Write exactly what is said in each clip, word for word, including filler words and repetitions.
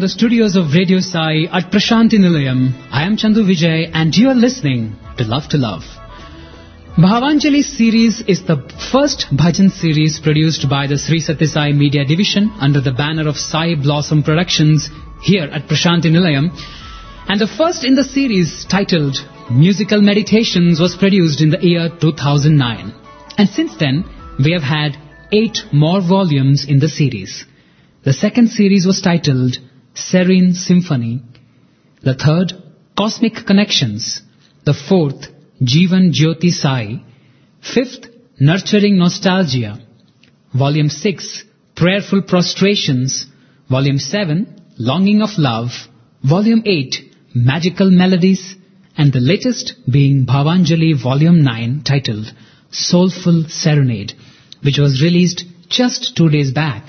the studios of Radio Sai at Prashanti Nilayam. I am Chandu Vijay and you are listening to Love to Love. Bhavanjali series is the first bhajan series produced by the Sri Sathya Sai Media Division under the banner of Sai Blossom Productions here at Prashanti Nilayam. And the first in the series, titled Musical Meditations, was produced in the year two thousand nine. And since then, we have had eight more volumes in the series. The second series was titled Serene Symphony. The third, Cosmic Connections. The fourth, Jeevan Jyoti Sai. Fifth, Nurturing Nostalgia. Volume six, Prayerful Prostrations. Volume seven, Longing of Love. Volume eight, Magical Melodies. And the latest being Bhavanjali Volume nine, titled Soulful Serenade, which was released just two days back.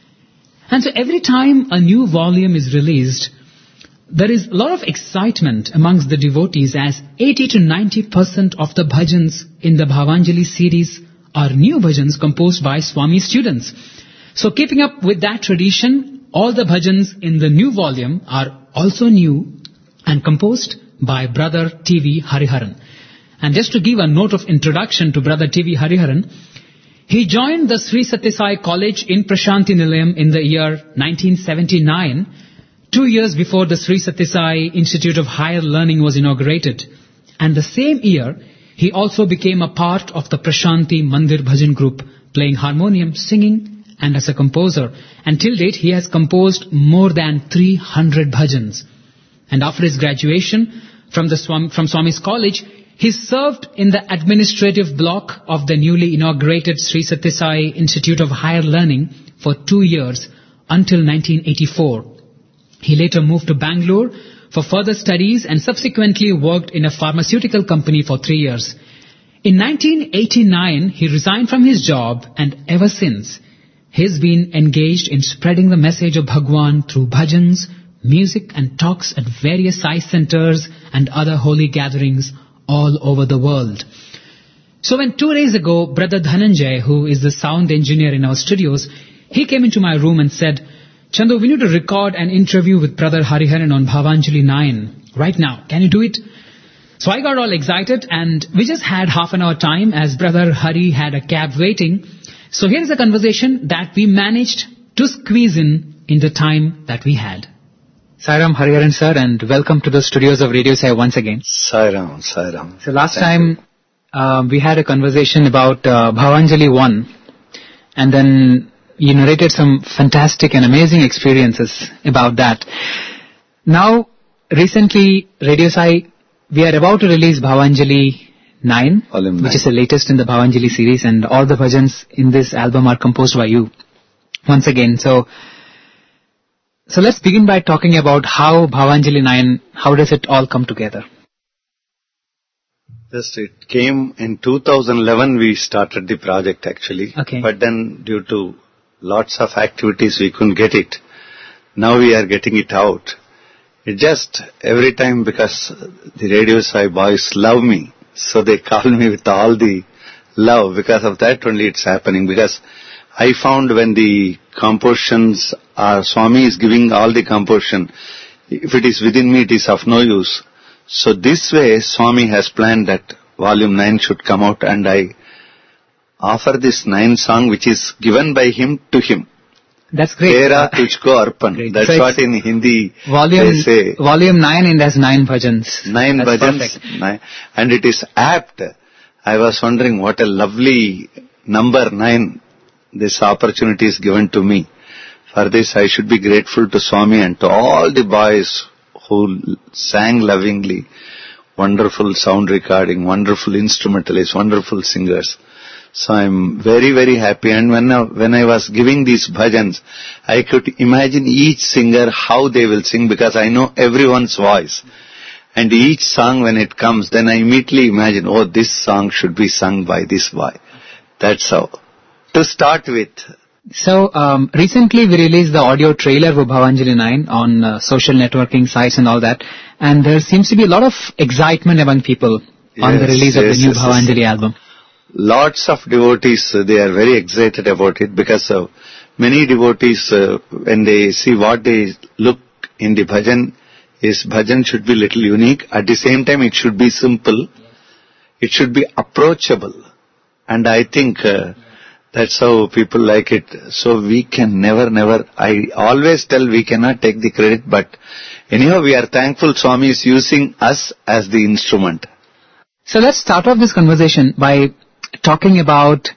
And so every time a new volume is released, there is a lot of excitement amongst the devotees, as eighty to ninety percent of the bhajans in the Bhavanjali series are new bhajans composed by Swami students. So keeping up with that tradition, all the bhajans in the new volume are also new and composed by Brother T V Hariharan. And just to give a note of introduction to Brother T V Hariharan, he joined the Sri Sathya Sai College in Prashanti Nilayam in the year nineteen seventy-nine, two years before the Sri Sathya Sai Institute of Higher Learning was inaugurated. And the same year, he also became a part of the Prashanti Mandir Bhajan group, playing harmonium, singing, and as a composer. And till date, he has composed more than three hundred bhajans. And after his graduation from the Swami, from Swami's College, he served in the administrative block of the newly inaugurated Sri Sathya Sai Institute of Higher Learning for two years until nineteen eighty-four. He later moved to Bangalore for further studies and subsequently worked in a pharmaceutical company for three years. In nineteen eighty-nine, he resigned from his job, and ever since, he's been engaged in spreading the message of Bhagwan through bhajans, music and talks at various Sai centers and other holy gatherings all over the world. So when two days ago, Brother Dhananjay, who is the sound engineer in our studios, he came into my room and said, Chandu, we need to record an interview with Brother Hariharan on Bhavanjali nine right now. Can you do it? So I got all excited, and we just had half an hour time as Brother Hari had a cab waiting. So here is a conversation that we managed to squeeze in in the time that we had. Sairam Hariharan sir, and welcome to the studios of Radio Sai once again. Sairam, Sairam. So last Thank time uh, we had a conversation about uh, Bhavanjali one, and then you narrated some fantastic and amazing experiences about that. Now, recently, Radio Sai, we are about to release Bhavanjali nine, Volume which nine. is the latest in the Bhavanjali series, and all the bhajans in this album are composed by you once again. So, So let's begin by talking about how Bhavanjali nine, how does it all come together? Just it came in two thousand eleven, we started the project actually. Okay. But then due to lots of activities we couldn't get it. Now we are getting it out. It just every time, because the Radio Sai boys love me, so they call me with all the love. Because of that only it's happening. Because I found when the compositions are, Swami is giving all the composition, if it is within me, it is of no use. So this way, Swami has planned that volume nine should come out, and I offer this nine song which is given by him to him. That's great. Tera tujhko arpan. Great. That's So what in Hindi volume, they say. Volume nine, and has nine bhajans. Nine That's bhajans. perfect. Nine, and it is apt. I was wondering what a lovely number nine this opportunity is given to me. For this I should be grateful to Swami and to all the boys who sang lovingly. Wonderful sound recording, wonderful instrumentalists, wonderful singers. So I'm very, very happy. And when I, when I was giving these bhajans, I could imagine each singer how they will sing, because I know everyone's voice. And each song when it comes, then I immediately imagine, oh, this song should be sung by this boy. That's how. To start with. So, um, recently we released the audio trailer for Bhavanjali nine on uh, social networking sites and all that. And there seems to be a lot of excitement among people yes, on the release yes, of the new yes, Bhavanjali yes. album. Lots of devotees, uh, they are very excited about it, because uh, many devotees, uh, when they see what they look in the bhajan is bhajan should be little unique. At the same time, it should be simple. It should be approachable. And I think uh, that's how people like it. So we can never, never, I always tell we cannot take the credit, but anyhow, we are thankful Swami is using us as the instrument. So let's start off this conversation by talking about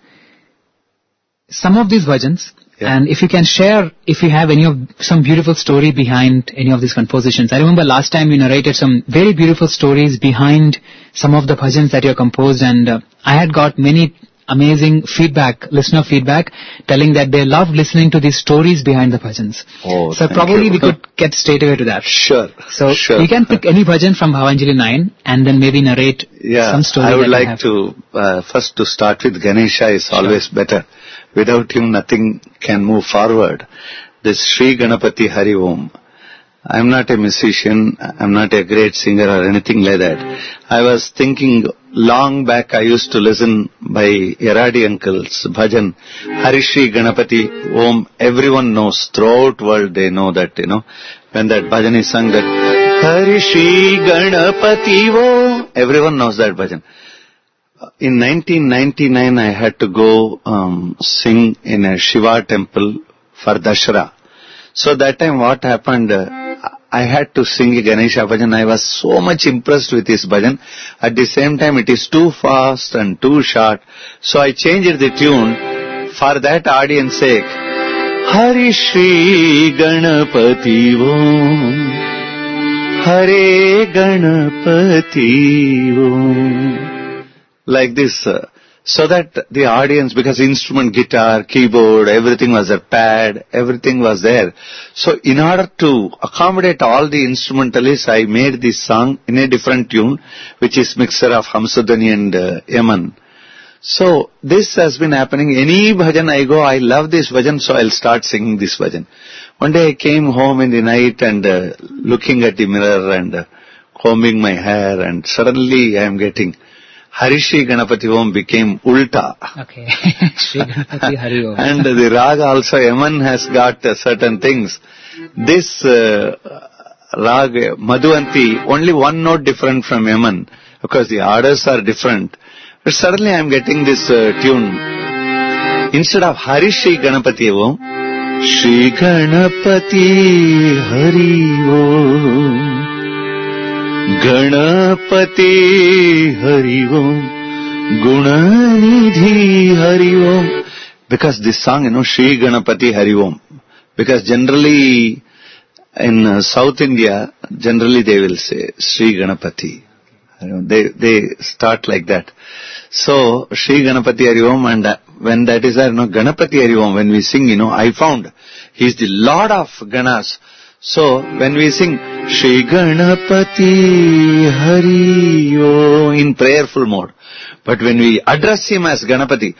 some of these bhajans. Yeah. And if you can share, if you have any of, some beautiful story behind any of these compositions. I remember last time you narrated some very beautiful stories behind some of the bhajans that you composed, and uh, I had got many amazing feedback, listener feedback, telling that they love listening to these stories behind the bhajans. Oh, so probably you. we could get straight away to that. Sure. So sure. you can pick any bhajan from Bhavanjali nine and then maybe narrate yeah, some story. I would that like you have. to, uh, first to start with Ganesha is sure. always better. Without him, nothing can move forward. This Sri Ganapati Hari Om. I'm not a musician, I'm not a great singer or anything like that. I was thinking long back, I used to listen by Yaradi uncles, bhajan, Hari Shri Ganapati Om. Everyone knows, throughout world they know that, you know, when that bhajan is sung that, Hari Shri Ganapati Om. Everyone knows that bhajan. In nineteen ninety-nine, I had to go um, sing in a Shiva temple for Dashara. So that time what happened, uh, I had to sing a Ganesha bhajan. I was so much impressed with his bhajan. At the same time, it is too fast and too short. So I changed the tune for that audience sake. Hari Shri Ganapati Om, Hare Ganapati Om. Like this, uh, so that the audience, because instrument, guitar, keyboard, everything was a pad, everything was there. So in order to accommodate all the instrumentalists, I made this song in a different tune, which is mixture of Hamsadhwani and uh, Yaman. So this has been happening. Any bhajan I go, I love this bhajan, so I'll start singing this bhajan. One day I came home in the night and uh, looking at the mirror and uh, combing my hair, and suddenly I am getting Hari Shri Ganapati Om became ulta. Okay. Shri Ganapati Hari Om. And the raga also, Yaman has got uh, certain things. This uh, raga, Madhuvanti, only one note different from Yaman, because the orders are different. But suddenly I am getting this uh, tune. Instead of Hari Shri Ganapati Om, Shri Ganapati Hari Om. Ganapati Hari Om, Gunanidhi Hari Om. Because this song, you know, Shri Ganapati Hari Om. Because generally in uh, South India, generally they will say Shri Ganapati. They they start like that. So Shri Ganapati Hari Om, and uh, when that is there, you know, Ganapati Hari Om, when we sing, you know, I found he is the Lord of Ganas. So when we sing Shri Ganapati Hari Om in prayerful mode, but when we address him as Ganapati,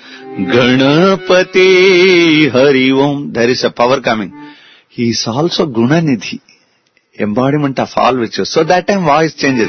Ganapati Hari Om, there is a power coming. He is also Gunanidhi, embodiment of all which. So that time voice changes.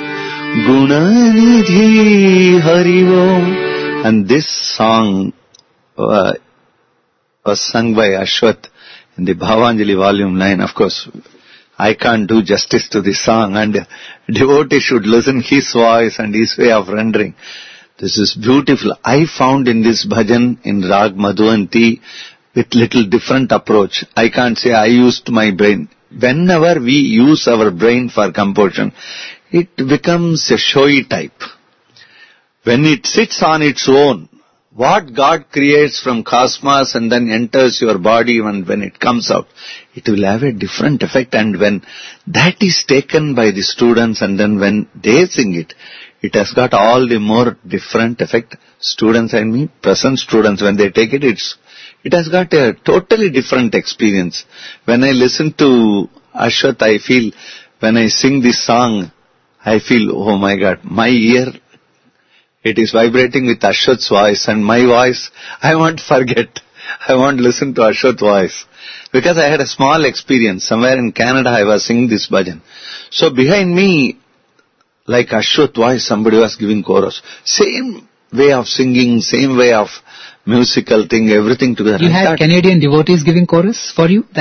Gunanidhi Hari Om. And this song uh, was sung by Ashwath in the Bhavanjali volume nine. Of course, I can't do justice to this song, and devotee should listen his voice and his way of rendering. This is beautiful. I found in this bhajan in Rag Madhuvanti with little different approach. I can't say I used my brain. Whenever we use our brain for composition, it becomes a showy type. When it sits on its own, what God creates from cosmos and then enters your body, and when it comes out, it will have a different effect. And when that is taken by the students and then when they sing it, it has got all the more different effect. Students, I mean present students, when they take it, it's, it has got a totally different experience. When I listen to Ashwath, I feel, when I sing this song, I feel, oh my God, my ear, it is vibrating with Ashwath's voice, and my voice, I won't forget. I won't listen to Ashwath's voice. Because I had a small experience. Somewhere in Canada, I was singing this bhajan. So behind me, like Ashwath's voice, somebody was giving chorus. Same way of singing, same way of musical thing, everything together. You I had thought, Canadian devotees giving chorus for you that time?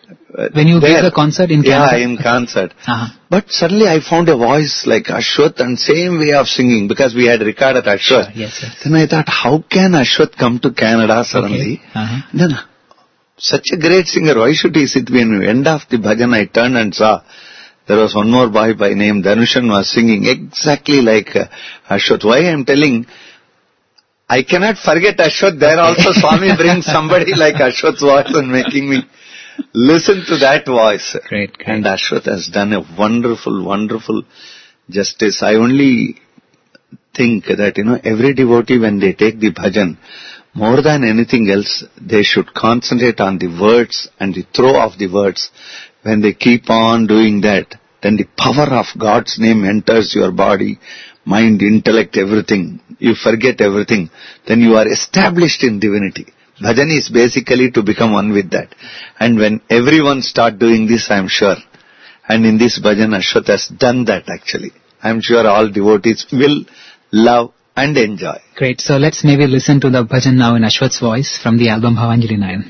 When you there, gave the concert in Canada? Yeah, in concert. Uh-huh. But suddenly I found a voice like Ashwath and same way of singing because we had recorded Ashwath. Sure, yes, yes. Then I thought, how can Ashwath come to Canada suddenly? Okay. Uh-huh. Then, such a great singer, why should he sit? When the end of the bhajan, I turned and saw there was one more boy by name Dhanushan was singing exactly like uh, Ashwath. Why I am telling, I cannot forget Ashwath. There also Swami brings somebody like Ashwath's voice and making me listen to that voice. Great, great. And Ashwath has done a wonderful, wonderful justice. I only think that, you know, every devotee when they take the bhajan, more than anything else, they should concentrate on the words and the throw of the words. When they keep on doing that, then the power of God's name enters your body, mind, intellect, everything. You forget everything. Then you are established in divinity. Bhajan is basically to become one with that. And when everyone start doing this, I am sure. And in this bhajan, Ashwath has done that actually. I am sure all devotees will love and enjoy. Great. So let's maybe listen to the bhajan now in Ashwath's voice from the album Bhavanjali Nayan.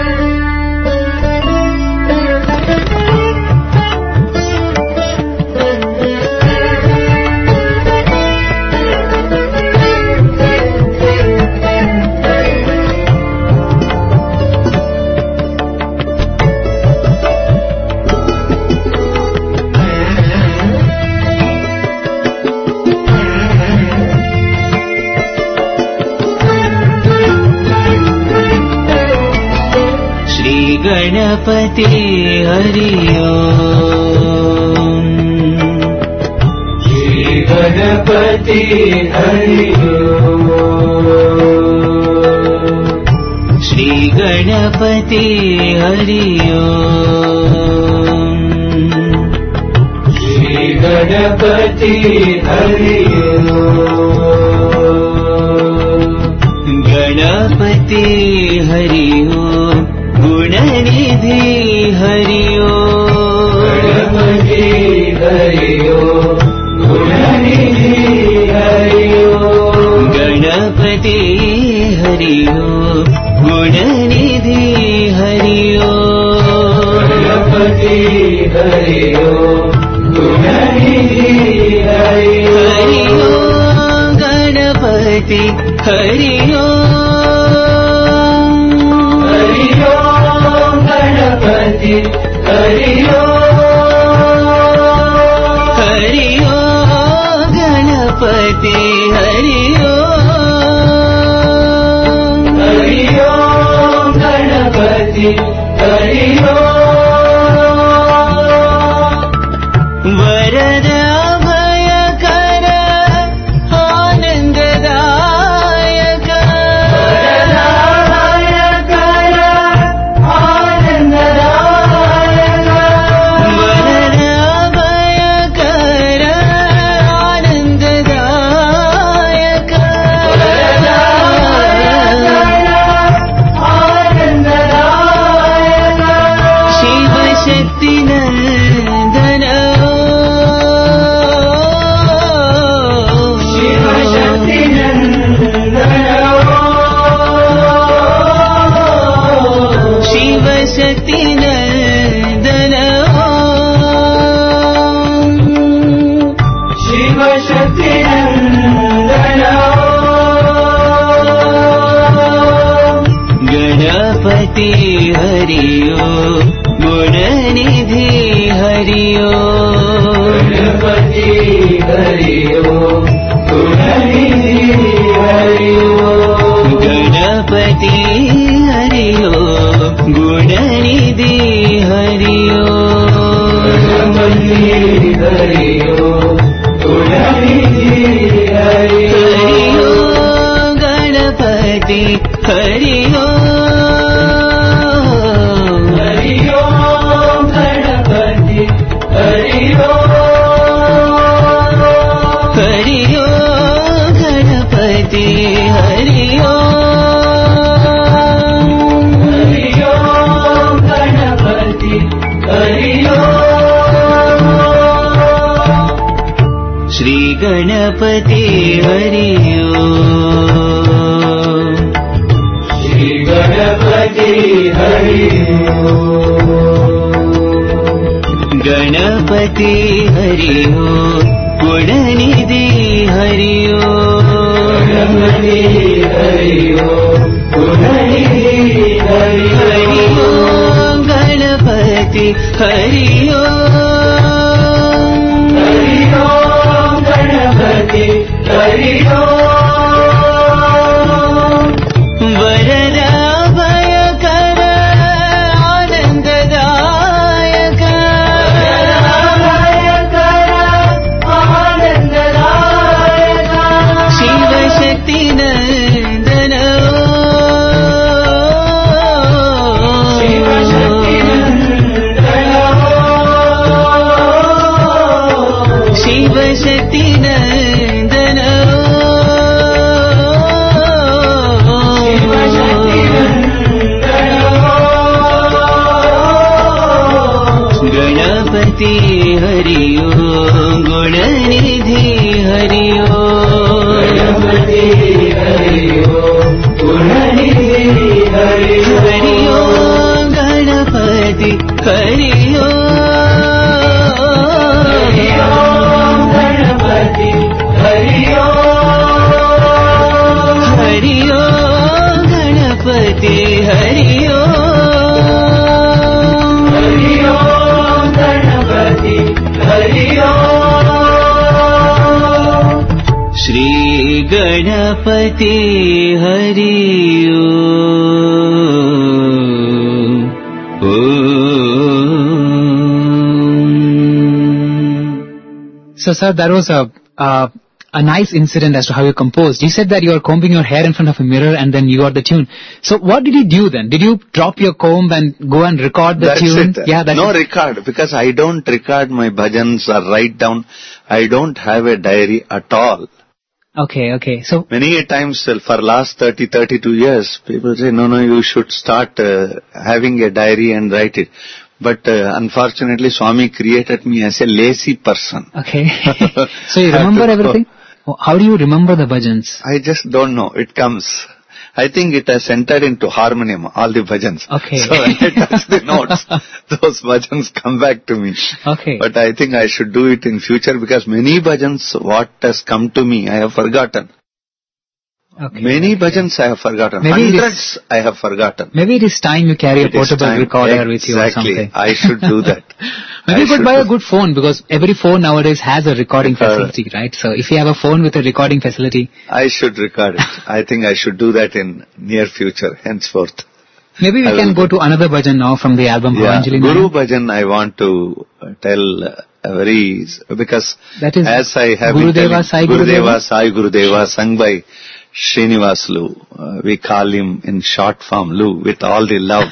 Ganpati Hari ओम श्री गणपति हरि ओम श्री गणपति हरि ओम श्री गणपति हरि ओम गणपति हरि ओम गुणनिधि हरि ओम गणपति हरि ओम गुणनिधि हरि ओम गणपति हरि ओम गुणनिधि हरि ओम गणपति हरि ओम गुणनिधि हरि ओम गणपति हरि ओम गणपति हरि ओम हरि ओम गणपति हरि ओम हरि ओम गणपति हरि ओम वरद अभयकर आनंददायक वरद अभयकर गणपति हरि ओम गुणनिधि हरि ओम गणपति हरि ओम गुणनिधि हरि ओम गणपति हरि ओम गुणनिधि हरि ओम गणपति हरि ओम गुणनिधि हरि ओम गणपति हरि ओम गणपति हरि ओम श्री गणपति हरि ओम गणपति हरिओ गुणनिधि हरिओ गणपति हरिओ गुणनिधि हरिओ गणपति हरिओ हरिओ गणपति हरिओ वरदा भयकर आनंददायक भयकर आनंददायक शिव शक्ति नंदन शिव शक्ति नंदन शिव शक्ति नंदन गणपति हरिओ गुणनिधि हरिओ गणपति हरिओ गुणनिधि हरिओ गणपति हरिओ गणपति हरिओ हरिओ गणपति हरिओ हरिओ गणपति हरिओ श्री गणपति हरिओ So, sir, that was a, uh, a nice incident as to how you composed. You said that you were combing your hair in front of a mirror and then you got the tune. So, what did you do then? Did you drop your comb and go and record the That's tune? it. Yeah, that's no it. record, because I don't record my bhajans or write down. I don't have a diary at all. Okay, okay. So, Many a times uh, for last thirty, thirty-two years, people say, no, no, you should start uh, having a diary and write it. But uh, unfortunately, Swami created me as a lazy person. okay. So, you I have remember to- everything? How do you remember the bhajans? I just don't know. It comes. I think it has entered into harmonium, all the bhajans. Okay. So when I touch the notes, those bhajans come back to me. Okay. But I think I should do it in future, because many bhajans, what has come to me, I have forgotten. Okay. Many bhajans I have forgotten. Maybe it is- Hundreds I have forgotten. Maybe it is time you carry a It is portable time. recorder with you or Exactly. something. I should do that. Maybe I you could should buy a do- good phone, because every phone nowadays has a recording Recorder. facility, right? So if you have a phone with a recording facility, I should record it. I think I should do that in near future, henceforth. maybe we I can will go do. to another bhajan now from the album Yeah, Bhavanjali. Guru Bhajan I want to uh, tell uh, a very, because That is as I have Gurudeva, been telling, Sai Gurudeva, Gurudeva? Sai Gurudeva, sung by Srinivaslu. Uh, we call him in short form Lu, with all the love.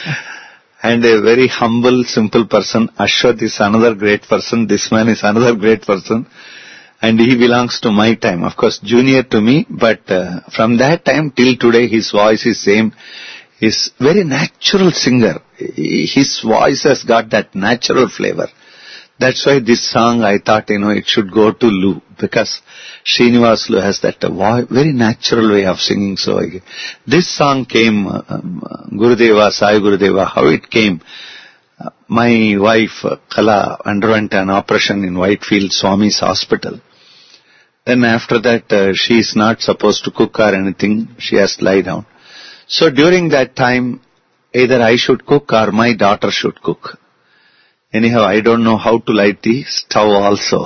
And a very humble, simple person. Ashwath is another great person. This man is another great person. And he belongs to my time. Of course, junior to me, but uh, from that time till today, his voice is same. He's very natural singer. His voice has got that natural flavor. That's why this song, I thought, you know, it should go to Lu, because Srinivaslu has that uh, vo- very natural way of singing. So I, this song came, uh, um, Gurudeva, Sai Gurudeva, how it came. Uh, my wife, uh, Kala, underwent an operation in Whitefield Swami's hospital. Then after that, uh, she is not supposed to cook or anything. She has to lie down. So during that time, either I should cook or my daughter should cook. Anyhow, I don't know how to light the stove also.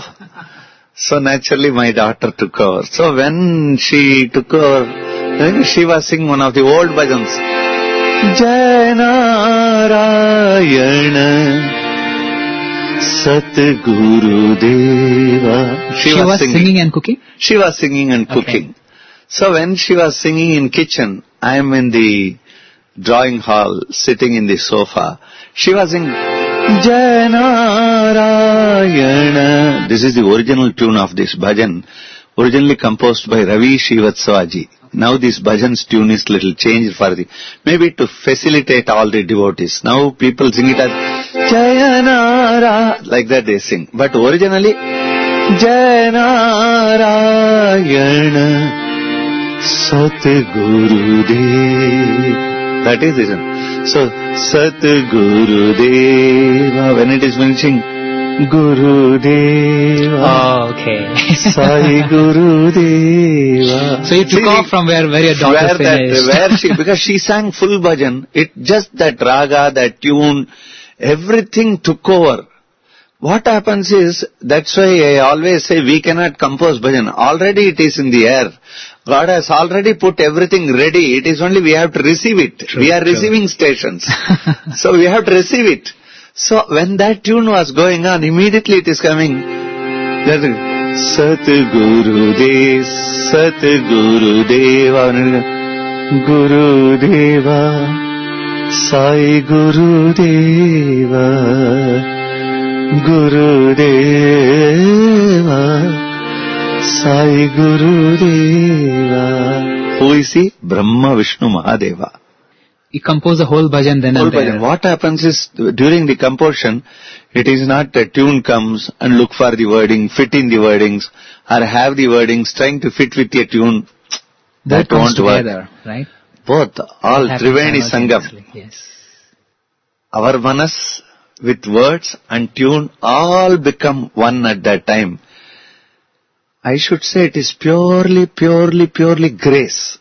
So naturally my daughter took over. So when she took over, then she was singing one of the old bhajans. Jai Narayana Satguru Deva. She, was, singing and cooking? She was singing and cooking. So when she was singing in kitchen, I am in the drawing hall, sitting in the sofa. She was singing Jai Narayana. This is the original tune of this bhajan, originally composed by Ravi Srivatsavaji. Now this bhajan's tune is little changed for the, maybe to facilitate all the devotees. Now people sing it as Jai Nara, like that they sing. But originally, Jai Narayana Satguru Deva. That is it. So, Satguru Deva, when it is finishing, Gurudeva. Okay. Sai Gurudeva. So you took See, off from where, where your daughter where finished. That, where she, because she sang full bhajan, it just that raga, that tune, everything took over. What happens is, that's why I always say we cannot compose bhajan. Already it is in the air. God has already put everything ready. It is only we have to receive it. True, we are true. receiving stations. So we have to receive it. So when that tune was going on, immediately it is coming. Sat Guru De, Sat Guru Deva, Guru Deva, Sai Guru Deva, Guru Deva, Sai Guru Deva. Who is he? Brahma Vishnu Mahadeva. You compose a whole bhajan then Whole and there. bhajan. What happens is, during the composition, it is not a tune comes and look for the wording, fit in the wordings, or have the wordings trying to fit with a tune. That Both won't comes work. together, right? Both, all Happens Triveni Sangam. simultaneously, Yes. Our manas with words and tune all become one at that time. I should say it is purely, purely, purely grace.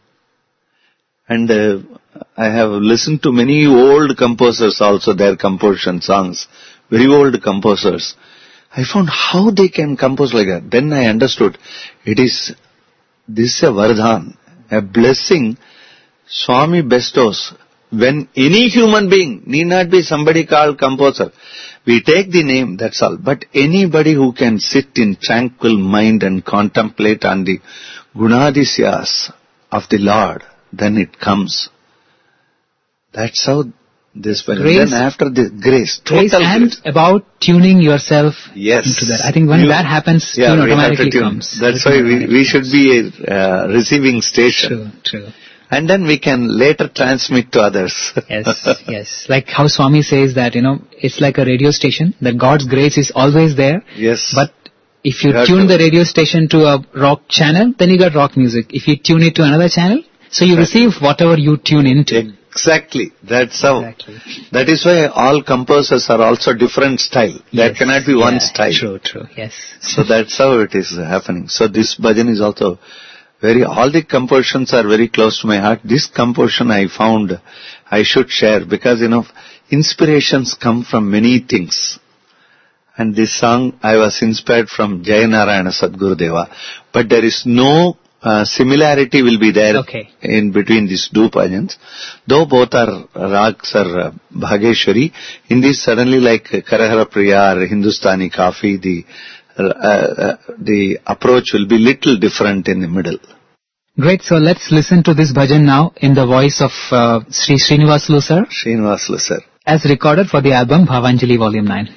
And uh, I have listened to many old composers also, their composition songs, very old composers. I found how they can compose like that. Then I understood it is, this is a vardhan, a blessing Swami bestows. When any human being, need not be somebody called composer, we take the name, that's all. But anybody who can sit in tranquil mind and contemplate on the gunadisyas of the Lord, then it comes. That's how this was. Grace, then after the grace, Grace total and grace. about tuning yourself Yes. into that. I think when You- that happens, yeah, tune we have to automatically tune. comes. That's Everything why we, we automatically should comes. be a uh, receiving station. True, true. And then we can later transmit to others. Yes, yes. Like how Swami says that, you know, it's like a radio station, that God's grace is always there. Yes. But if you You have tune to- the radio station to a rock channel, then you got rock music. If you tune it to another channel, so you Exactly. receive whatever you tune into. Exactly. That's how. Exactly. That is why all composers are also different style. There Yes. cannot be one Yeah, style. True, true. Yes. So that's how it is happening. So this bhajan is also very, all the compositions are very close to my heart. This composition I found I should share because, you know, inspirations come from many things. And this song I was inspired from Jayanarayana Sadgurudeva. But there is no uh, similarity will be there Okay. in between these two bhajans. Though both are rags are uh, Bhageshwari, in this suddenly like Karahara Priya or Hindustani Kafi, the uh, uh, the approach will be little different in the middle. Great. So let's listen to this bhajan now in the voice of uh, Sri Srinivasulu sir, Srinivasulu sir. as recorded for the album Bhavanjali Volume nine.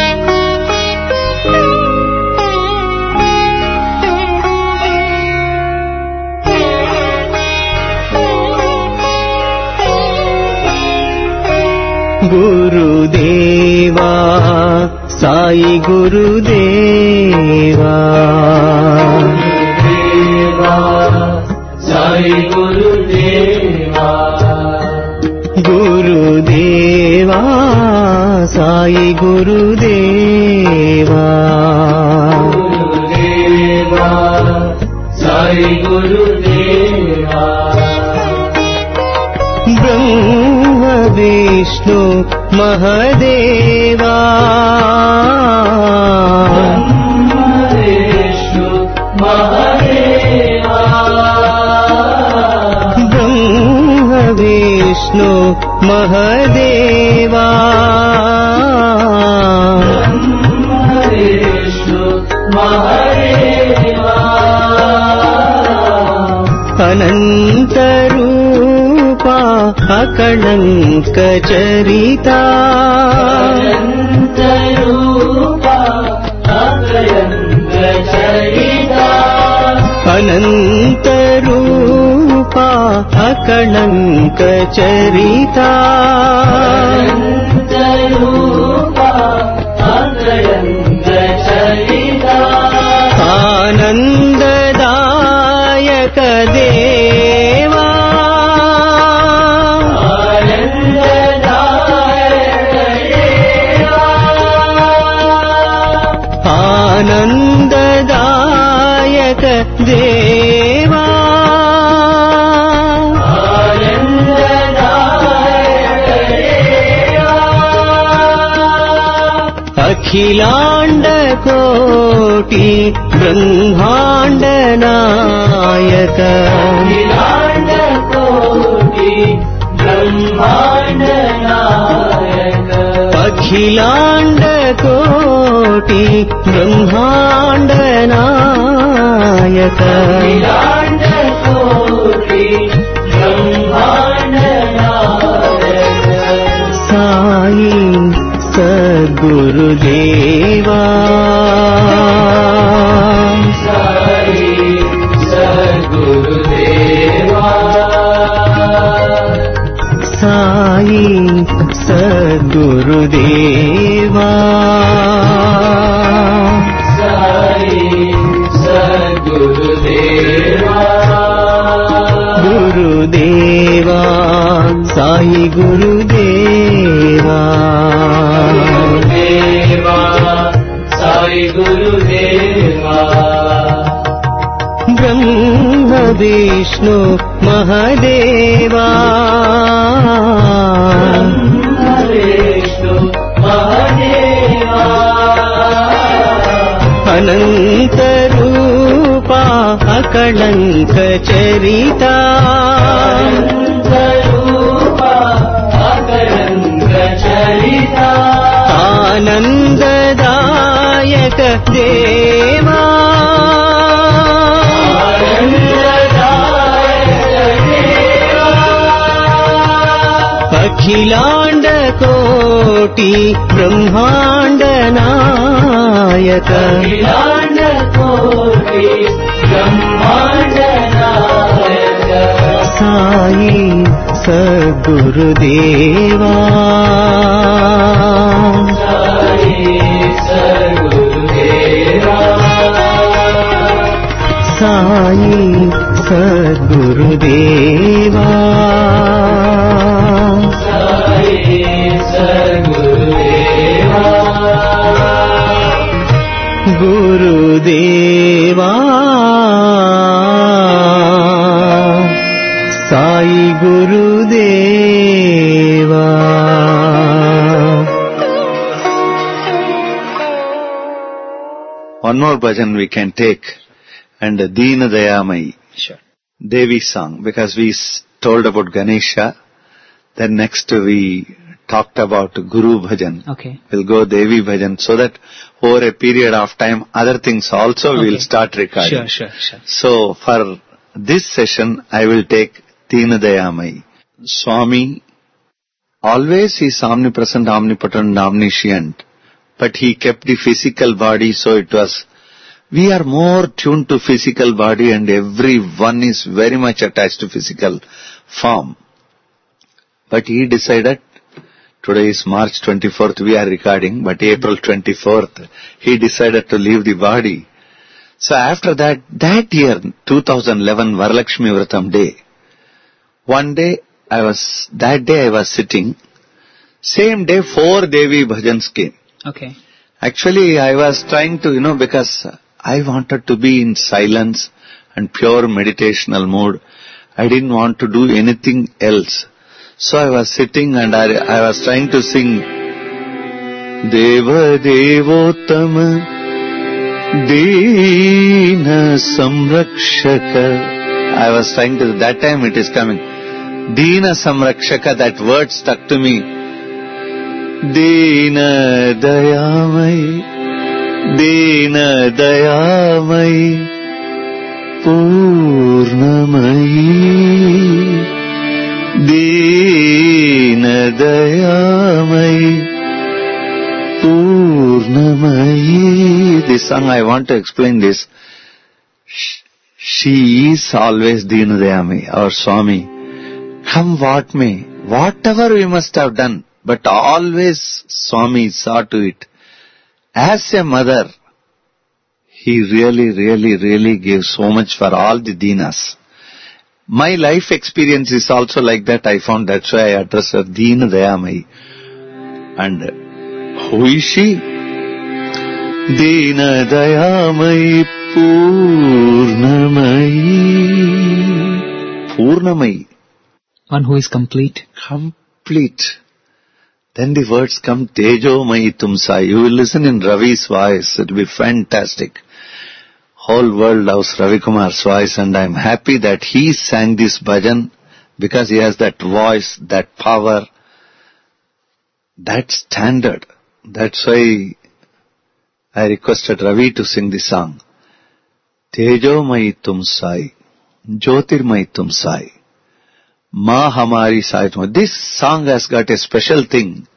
Gurudeva, Sai Gurudeva, Sai Gurudeva, Gurudeva, Sai Gurudeva, Gurudeva, Sai Gurudeva. Brahma Vishnu Mahadeva, Brahma Vishnu Mahadeva, Brahma Vishnu Mahadeva, Brahma Vishnu Mahadeva, Anantaru Akalanka Charita, Anantarupa Akalanka Charita, Anantarupa Akalanka Charita, Anantarupa Akalanka Charita, Anandadayaka Deva, దేవా అఖిలాండ కోటి బ్రహ్మాండ నాయక అఖిలాండ కోటి బ్రహ్మాండ నాయక అఖిలాండ కోటి బ్రహ్మాండ నాయక అఖిలాండ కోటి బ్రహ్మాండ నాయక సాయి సద్గురుదేవా సాయి సద్గురుదేవా సాయి సద్గురుదేవా సాయి సద్గురుదేవా గురుదేవా సాయి గురుదేవా సాయి గురుదేవా బ్రహ్మ విష్ణు మహదేవా విష్ణు మహదేవా అనంత రూప అకళంక చరిత అకళంక చరిత ఆనందదాయక దేవా అఖిలాండ కోటి బ్రహ్మాండ నాయక అఖిలాండ కోటి బ్రహ్మాండ నాయక సాయి సద్గురుదేవా సాయి సద్గురుదేవా సాయి సద్గురుదేవా గురుదేవా సాయి గురుదేవా One more bhajan we can take, and Deena Dayamayi. Sure. Devi song, because we told about Ganesha, then next we talked about Guru bhajan. Okay. We'll go Devi bhajan, so that over a period of time other things also Okay. we'll start recording. Sure, sure, sure. So for this session I will take Deena Dayamayi. Swami always is omnipresent, omnipotent, omniscient, but he kept the physical body, so it was, we are more tuned to physical body and everyone is very much attached to physical form. But he decided, today is March twenty-fourth we are recording, but April twenty-fourth he decided to leave the body. So after that, that year, two thousand eleven Varalakshmi Vratam day, one day I was, that day I was sitting, same day four Devi bhajans came. Okay. Actually, I was trying to, you know, because I wanted to be in silence and pure meditational mood. I didn't want to do anything else. So I was sitting and I, I was trying to sing Deva Devottama Deena Samrakshaka. I was trying to, that time it is coming. Deena Samrakshaka, that word stuck to me. Deena Dayamayi, Deena Dayamayi, Purnamayi, Deena Dayamayi, Purnamayi. This song I want to explain this. She is always Deena Dayamayi, our Swami. Come what may, whatever we must have done, but always Swami saw to it. As a mother, he really, really, really gave so much for all the Deenas. My life experience is also like that. I found, that's why I address her Deena Dayamayi. And who is she? Deena Dayamayi Purnamayi. Purnamayi. One who is complete. Complete. Then the words come, Tejomayi Tumsai. You will listen in Ravi's voice. It will be fantastic. Whole world loves Ravi Kumar's voice, and I am happy that he sang this bhajan because he has that voice, that power, that standard. That's why I requested Ravi to sing the song. Tejomayi Tumsai, Jyotirmayi Tumsai. Ma Hamari Sahitma. This song has got a special thing.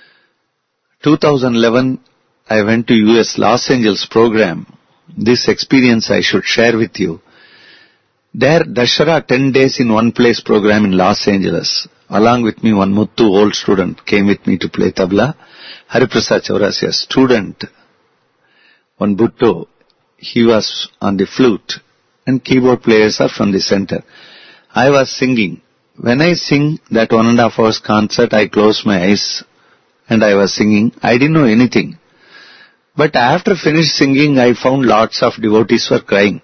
two thousand eleven, I went to U S Los Angeles program. This experience I should share with you. There, Dashara ten days in one place program in Los Angeles. Along with me, one Muttu, old student, came with me to play tabla. Hariprasad Chaurasia, student. One Bhutto, he was on the flute. And keyboard players are from the center. I was singing. When I sing that one and a half hours concert, I closed my eyes and I was singing. I didn't know anything. But after finished singing, I found lots of devotees were crying.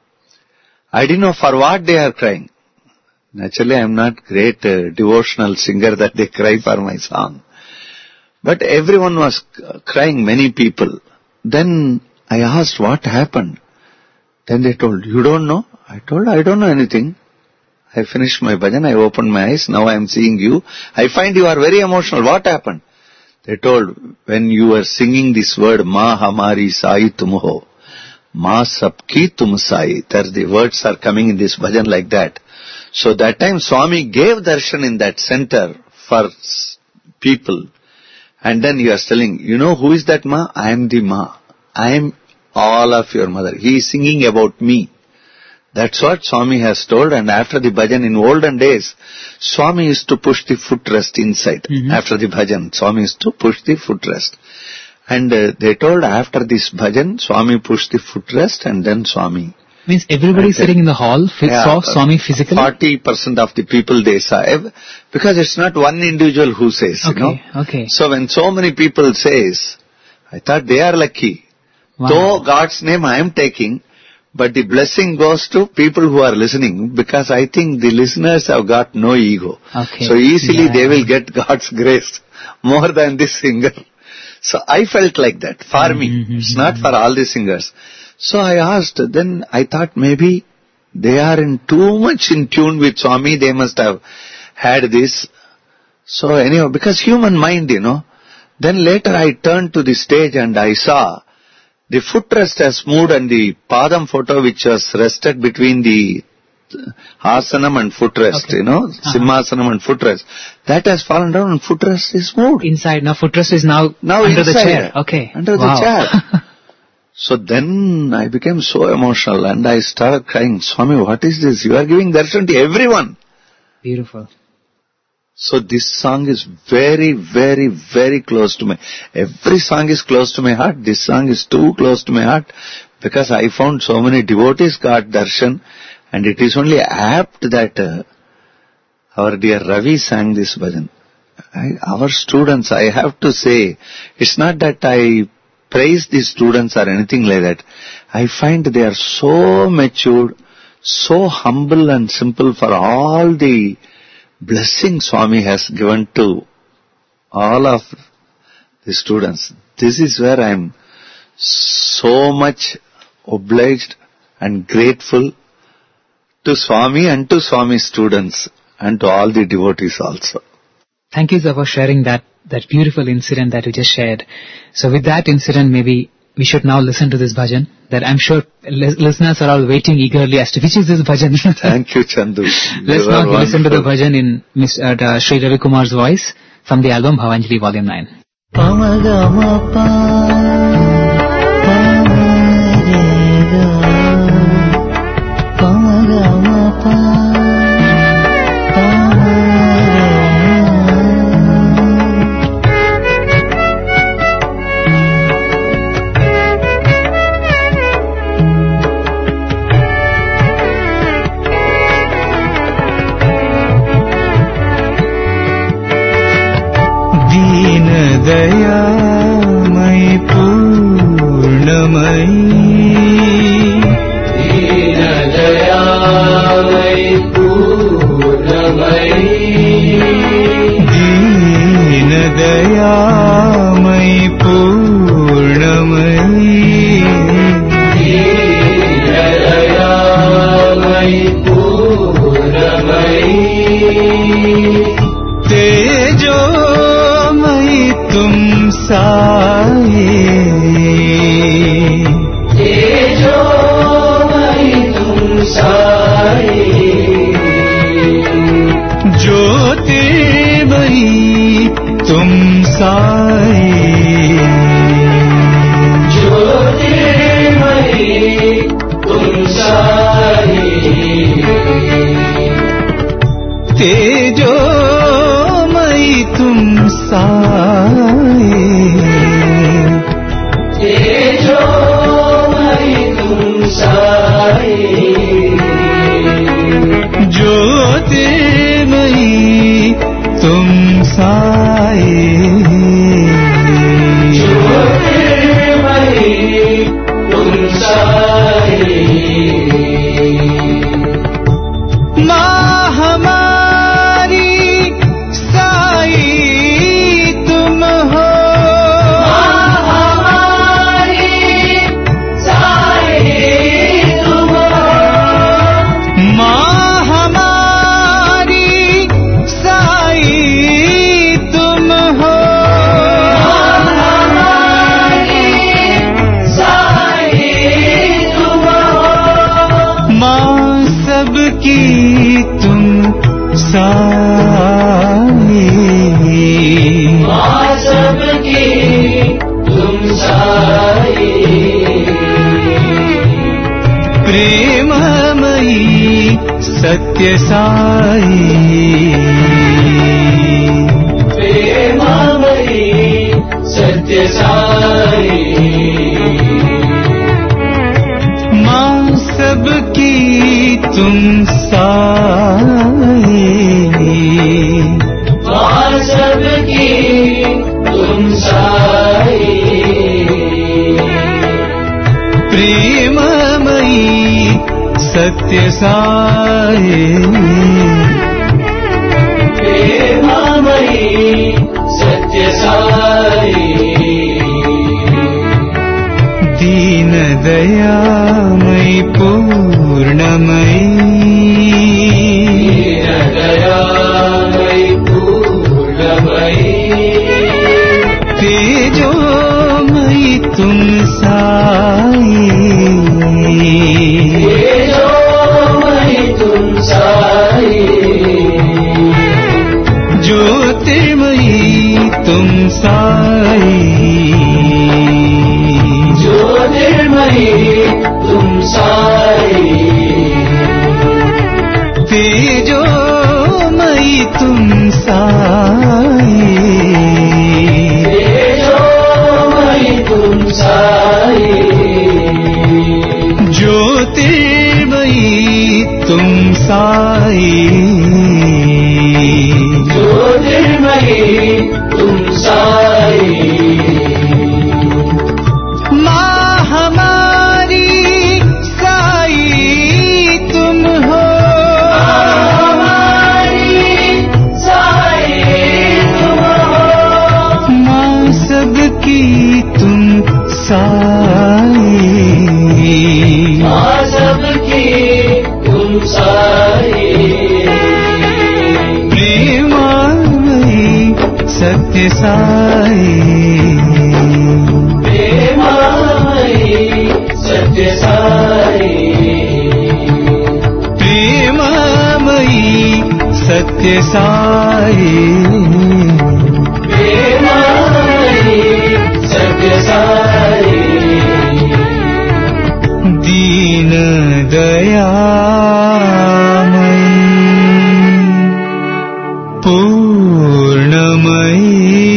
I didn't know for what they are crying. Naturally, I am not great uh, devotional singer that they cry for my song. But everyone was crying, many people. Then I asked what happened. Then they told, you don't know? I told, I don't know anything. I finished my bhajan, I opened my eyes, now I am seeing you. I find you are very emotional. What happened? They told, when you were singing this word, Ma Hamari Sai Tumho, Ma Sabki Tum Sai, that the words are coming in this bhajan like that. So that time Swami gave darshan in that center for people. And then he was telling, you know who is that Ma? I am the Ma. I am all of your mother. He is singing about me. That's what Swami has told, and after the bhajan in olden days, Swami used to push the footrest inside. Mm-hmm. After the bhajan, Swami used to push the footrest. And uh, they told after this bhajan, Swami pushed the footrest and then Swami. Means everybody sitting in the hall yeah, saw Swami physically? forty percent of the people they saw. Because it's not one individual who says, okay, you know. Okay. So when so many people says, I thought they are lucky. Wow. Though God's name I am taking, but the blessing goes to people who are listening, because I think the listeners have got no ego. Okay. So easily yeah. they will get God's grace more than the singer. So I felt like that for mm-hmm. me. It's not for all the singers. So I asked, then I thought maybe they are in too much in tune with Swami. They must have had this. So anyhow, because human mind, you know. Then later I turned to the stage and I saw the footrest has moved, and the Padam photo which was rested between the Asanam and footrest, okay. you know, uh-huh. Simhasanam and footrest, that has fallen down and footrest is moved. Inside, now footrest is now, now under inside, the chair. Okay. Under wow. the chair. So then I became so emotional and I started crying, Swami, what is this? You are giving darshan to everyone. Beautiful. So this song is very, very, very close to me. Every song is close to my heart. This song is too close to my heart because I found so many devotees got darshan, and it is only apt that uh, our dear Ravi sang this bhajan. I, our students, I have to say, it's not that I praise these students or anything like that. I find they are so matured, so humble and simple for all the blessing Swami has given to all of the students. This is where I am so much obliged and grateful to Swami and to Swami's students and to all the devotees also. Thank you, sir, for sharing that, that beautiful incident that you just shared. So with that incident, maybe we should now listen to this bhajan that I'm sure li- listeners are all waiting eagerly as to which is this bhajan. Thank you, Chandu. Let's now listen to the bhajan in Mister Uh, Sri Ravi Kumar's voice from the album Bhavanjali Volume nine. दयामय दयामयि पूर्णमयि दयामयि पूर्णमयि तेजोमयि तुम साई तेजोमयि तुम साई ज्योतिर्मयि तुम साई ज्योतिर्मयि तुम साई तेजोमयि तुम साई तेजोमयि तुम साई ज्योतिर्मयि तुम साई ज्योतिर्मयि तुम साई माँ हमारी साई तुम हो माँ हमारी साई तुम हो माँ हमारी साई तुम हो माँ हमारी साई तुम हो माँ सबकी तुम साई माँ सबकी तुम साई प्रेममयी सत्य साई प्रेममयी सत्य साई माँ सबकी तुम साई माँ सबकी तुम साई प्रेममयी सत्य साई प्रेममयी सत्य साई दीन दयामयि पूर्णमयि दीन दयामयि पूर्णमयि तेजोमयि तुम साई तेजोमयि तुम साई ज्योतिर्मयि तुम साई ज्योतिर्मयि तुम साई तेजोमयि तुम साई तेजोमयि तुम साई ज्योतिर्मयि तुम साई ज्योतिर्मयि तुम साई माँ हमारी साई तुम हो हमारी साई तुम हो माँ सबकी तुम साई माँ सबकी तुम साई प्रेममयी सत्य साई सत्य साई प्रेममयी सत्य साई प्रेममयी सत्य साई दीन दयामयि पूर्णमयि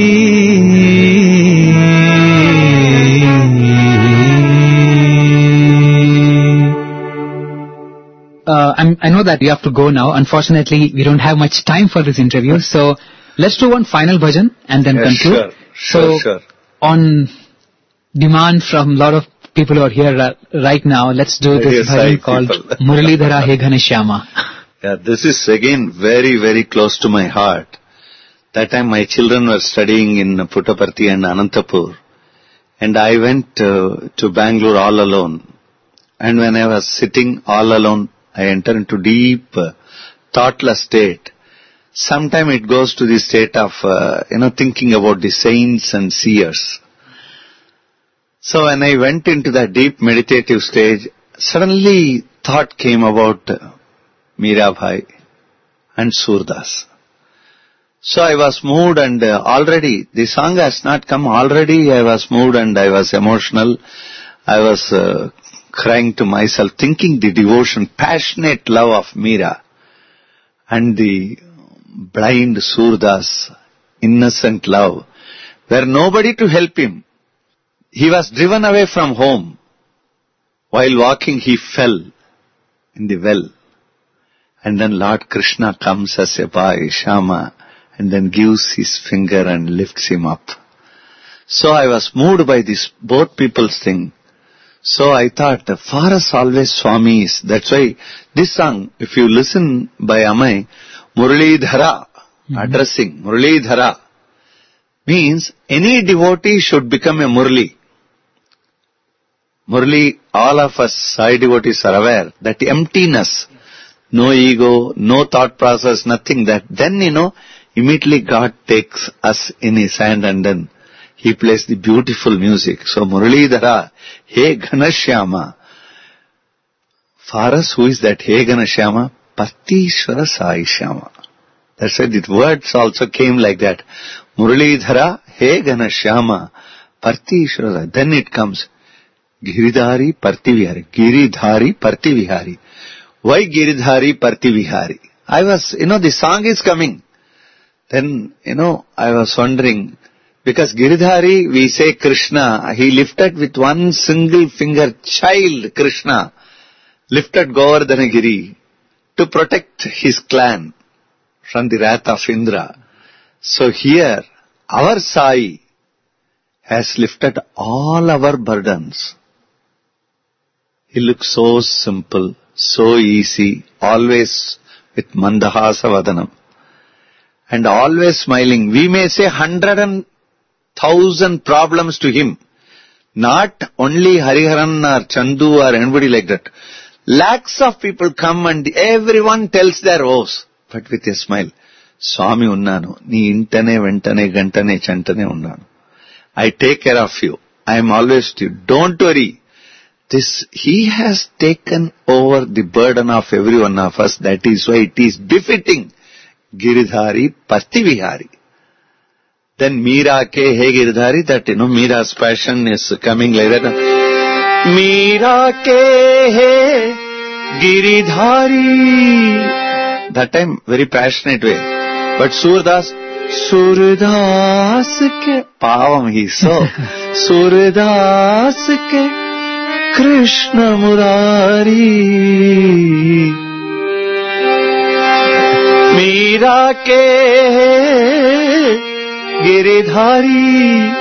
Uh, I'm, I know that you have to go now. Unfortunately, we don't have much time for this interview. So let's do one final bhajan and then Yeah, conclude. sure, sure, so sure. on demand from a lot of people who are here uh, right now, let's do this Yes, bhajan I called people. Muralidhara He Ghaneshyama. Yeah, this is again very, very close to my heart. That time my children were studying in Puttaparthi and Anantapur. And I went uh, to Bangalore all alone. And when I was sitting all alone, I entered into deep, uh, thoughtless state. Sometime it goes to the state of, uh, you know, thinking about the saints and seers. So when I went into that deep meditative stage, suddenly thought came about uh, Mirabai and Surdas. So I was moved and uh, already, the song has not come, already I was moved and I was emotional. I was uh, crying to myself, thinking the devotion, passionate love of Meera and the blind Surdas, innocent love, where nobody to help him. He was driven away from home. While walking, he fell in the well. And then Lord Krishna comes as a boy, Shama, and then gives his finger and lifts him up. So I was moved by this, both people's thing. So I thought, for us always Swami is. That's why this song, if you listen by Amai, Muralidhara, mm-hmm. addressing, Muralidhara, means any devotee should become a Murali. Murali, all of us Sai devotees are aware that emptiness, no ego, no thought process, nothing, that then, you know, immediately God takes us in His hand and then He plays the beautiful music. So Muralidhara, He Ghanashyama. For us, who is that He Ghanashyama? Partishwara Sai Shyama. That's why the words also came like that. Muralidhara, He Ghanashyama, Partishwara. Then it comes, Giridhari Partivihari. Giridhari Partivihari. Why Giridhari Partivihari? I was, you know, the song is coming. Then, you know, I was wondering, because Giridhari, we say Krishna, he lifted with one single finger, child Krishna, lifted Govardhanagiri to protect his clan from the wrath of Indra. So here, our Sai has lifted all our burdens. He looks so simple, so easy, always with Mandahasa Vadanam. And always smiling. We may say hundred and thousand problems to him. Not only Hariharan or Chandu or anybody like that. Lakhs of people come and everyone tells their woes. But with a smile. Swami unnanu. Nee intane, ventane, gantane, chantane unnanu. I take care of you. I am always with you. Don't worry. This, he has taken over the burden of every one of us. That is why it is befitting Giridhari Partivihari. Then Meera ke He Giridhari, that, you know, Meera's passion is coming like that. Meera ke He Giridhari. That time, very passionate way. But Surdas, Surdas ke, Pavam he so. Surdas ke Krishna Murari. Meera ke Giridhari,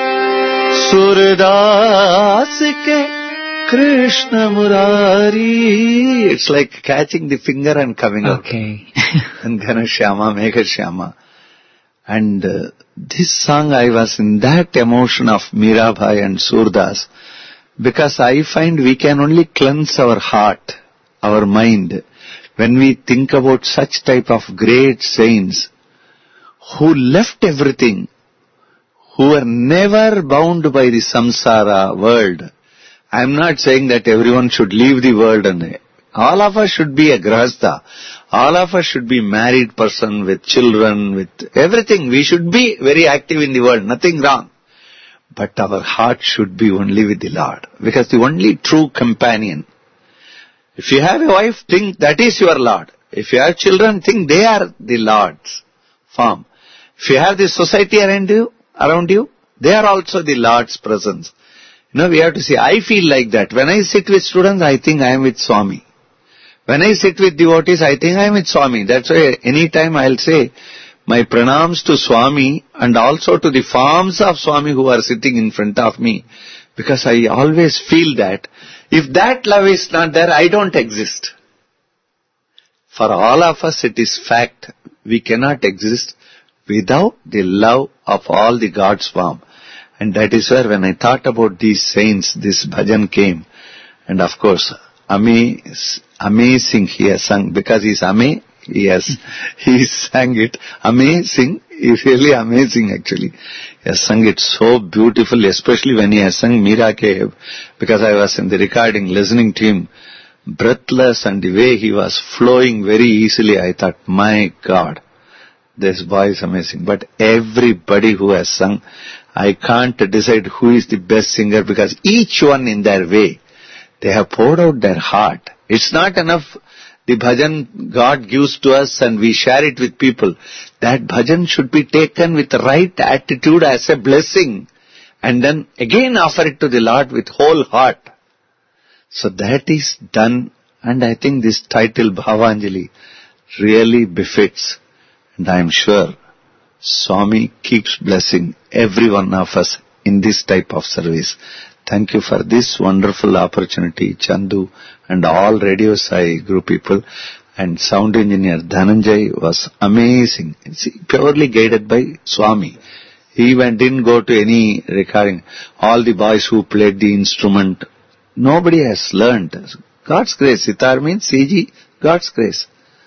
Surdas ke Krishna Murari. It's like catching the finger and coming out. Okay. And Ghanashyama, Meghashyama. And uh, this song, I was in that emotion of Mirabai and Surdas, because I find we can only cleanse our heart, our mind, when we think about such type of great saints who left everything, who were never bound by the samsara world. I am not saying that everyone should leave the world, and all of us should be a grahastha. All of us should be married person with children, with everything. We should be very active in the world, nothing wrong. But our heart should be only with the Lord, because the only true companion. If you have a wife, think that is your Lord. If you have children, think they are the Lord's form. If you have the society around you, around you, they are also the Lord's presence. You know, we have to see, I feel like that. When I sit with students, I think I am with Swami. When I sit with devotees, I think I am with Swami. That's why any time I'll say, my pranams to Swami and also to the forms of Swami who are sitting in front of me. Because I always feel that if that love is not there, I don't exist. For all of us, it is fact. We cannot exist without the love of all the God's form. And that is where when I thought about these saints, this bhajan came. And of course, amaz, amazing he has sung, because he's Ame, he has, he sang it. Amazing, is really amazing actually. He has sung it so beautifully, especially when he has sung Meera Ke, because I was in the recording listening to him, breathless, and the way he was flowing very easily, I thought, my God, this boy is amazing. But everybody who has sung, I can't decide who is the best singer, because each one in their way, they have poured out their heart. It's not enough the bhajan God gives to us and we share it with people. That bhajan should be taken with the right attitude as a blessing, and then again offer it to the Lord with whole heart. So that is done, and I think this title Bhavanjali really befits, and I am sure Swami keeps blessing every one of us in this type of service. Thank you for this wonderful opportunity, Chandu and all Radio Sai group people, and sound engineer Dhananjay was amazing. It's purely guided by Swami. He even didn't go to any recording. All the boys who played the instrument, nobody has learned. God's grace. Sitar means C G, God's grace.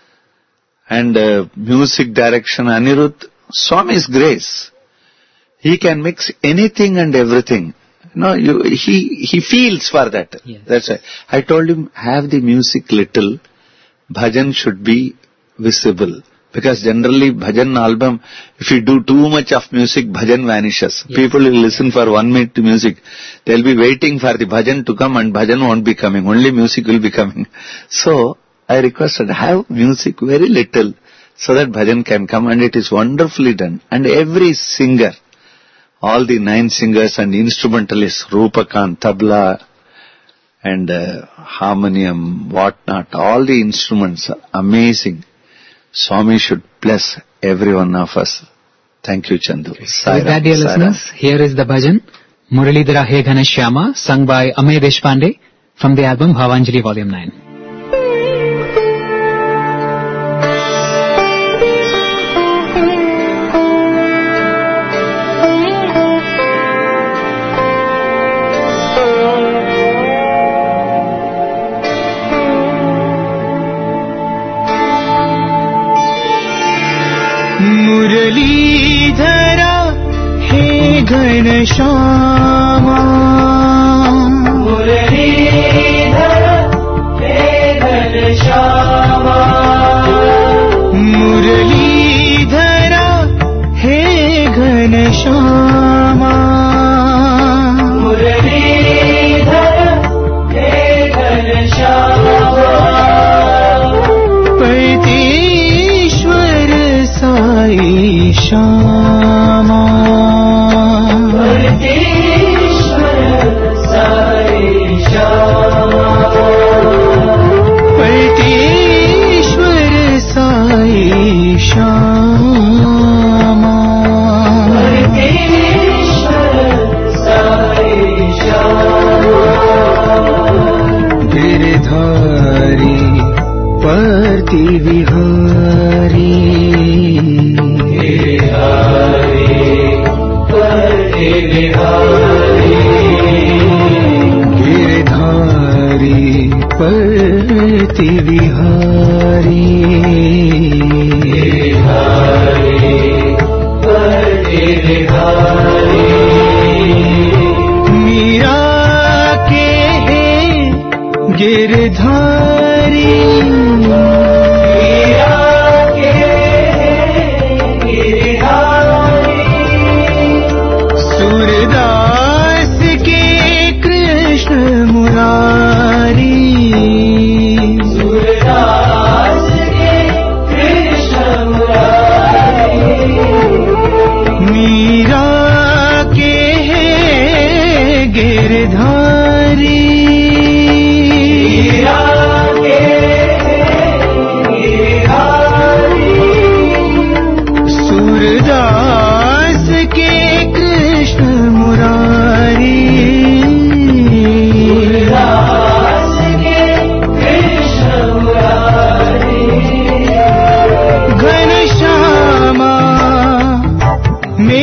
And uh, music direction, Anirudh, Swami's grace. He can mix anything and everything. No, you, he he feels for that. Yes. That's why I told him, have the music little. Bhajan should be visible, because generally bhajan album, if you do too much of music, bhajan vanishes. Yes. People will listen for one minute to music. They'll be waiting for the bhajan to come, and bhajan won't be coming. Only music will be coming. So I requested, have music very little, so that bhajan can come, and it is wonderfully done. And every singer, all the nine singers and instrumentalists, Rupakan, tabla, and uh, harmonium, whatnot, all the instruments are amazing. Swami should bless every one of us. Thank you, Chandu. So with that, dear listeners, here is the bhajan, Muralidhara He Ghanashyama, sung by Amey Deshpande from the album Bhavanjali Volume nine. मुरलीधरा हे घनश्यामा, मुरलीधरा हे घनश्यामा, मुरलीधरा हे घनश्यामा, मुरलीधरा हे घनश्यामा, पैतीश्वर साई श्यामा, पैतीश्वर साई श्यामा, पैतीश्वर साई श्यामा, पैतीश्वर साई श्यामा, गिरधारी पर्ति विहारी, गिरधारी पर्ति विहारी, मीरा के है गिरधारी,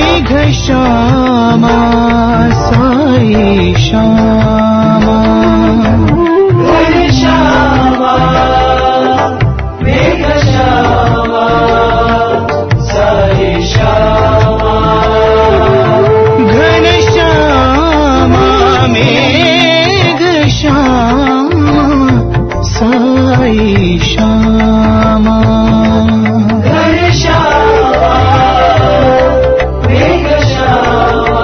मेघ श्यामा साई श्यामा घन श्यामा मेघ श्यामा साई श्यामा घन श्यामा मेघ श्यामा साई श्यामा घन श्यामा मेघ श्यामा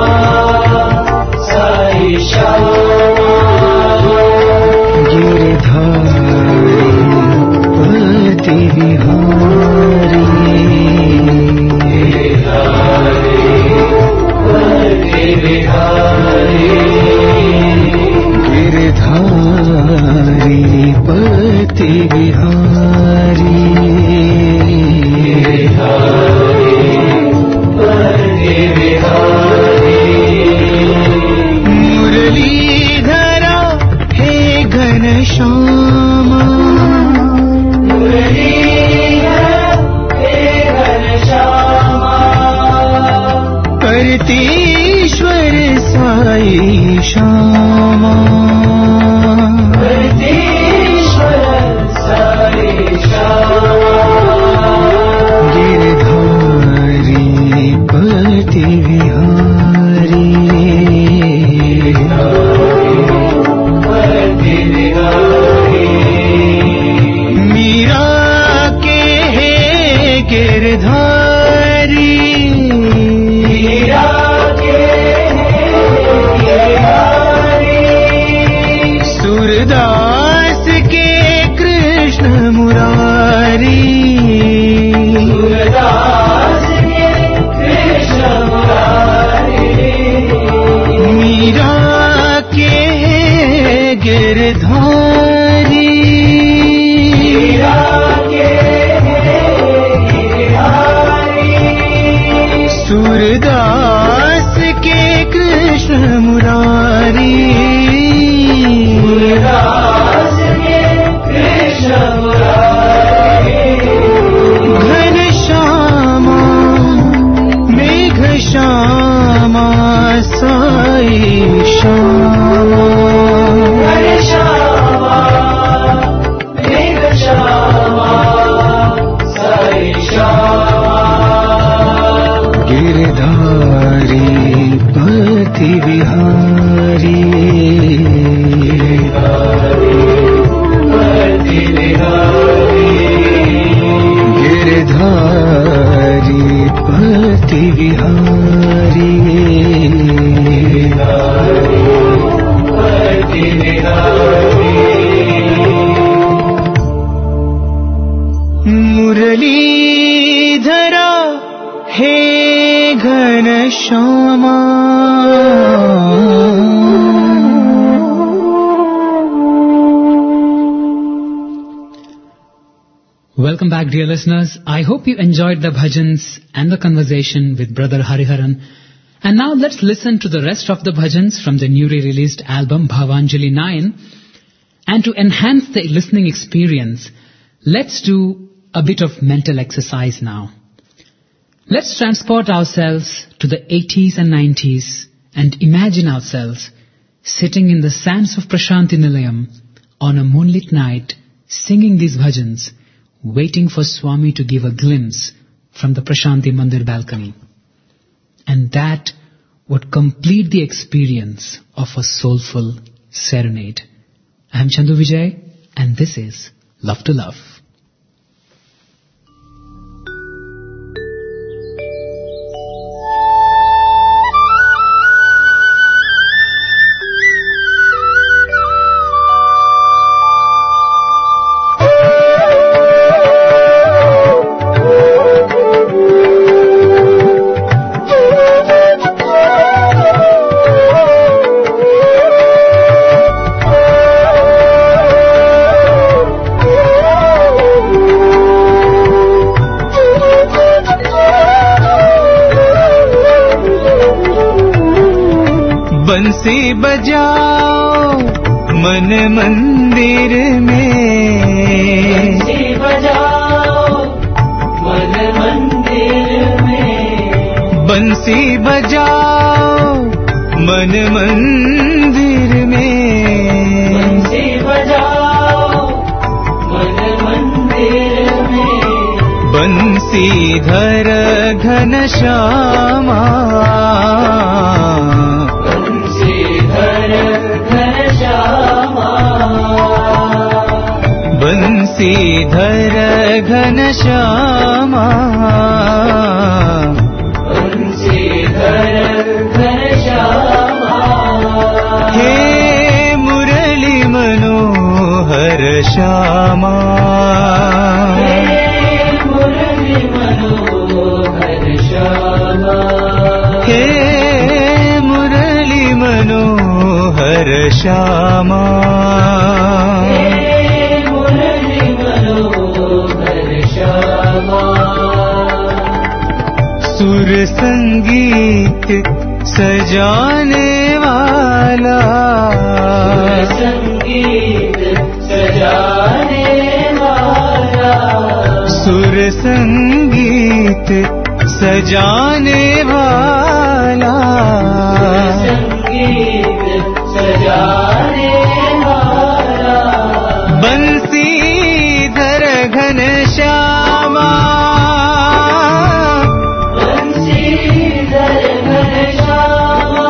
साई श्यामा गिरधारी पति विहारी गिरधारी पति विहारी मुरलीधरा हे घनश्यामा करतीश्वर साई श्यामा गिरधारी पति विहारी मीरा के हे गिरधारी सूरदास के कृष्ण मुरारी मीरा के गिरधारी सूरदास के कृष्ण मुरारी घन श्यामा मेघ श्यामा साई श्यामा गिरधारी पति विहारी गिरधारी पति विहारी मुरलीधरा हे घनश्यामा Welcome back, dear listeners. I hope you enjoyed the bhajans and the conversation with Brother Hariharan. And now let's listen to the rest of the bhajans from the newly released album Bhavanjali nine. And to enhance the listening experience, let's do a bit of mental exercise now. Let's transport ourselves to the eighties and nineties and imagine ourselves sitting in the sands of Prashanti Nilayam on a moonlit night singing these bhajans, waiting for Swami to give a glimpse from the Prashanti Mandir balcony. And that would complete the experience of a soulful serenade. I am Chandu Vijay and this is Love to Love. बंसी बजाओ मन मंदिर में, बंसी बजाओ मन मंदिर में, बंसी बंसी बजाओ मन मंदिर में, बंसी बजाओ मन मंदिर में, बंसीधर घनश्यामा, बंसीधर घनश्यामा, बंसीधर घनश्यामा, बंसीधर घनश्यामा, हे मुरली मनोहर श्यामा, हे मुरली मनोहर श्यामा, हे मुरली मनोहर श्यामा, हे मुरली मनोहर श्यामा, सुर संगीत सजाने वाला, संगीत सजाने वाला, सुर संगीत सजाने वाला, संगीत सजाने वाला, बंसीधर घनश्यामा, बंसीधर घनश्यामा,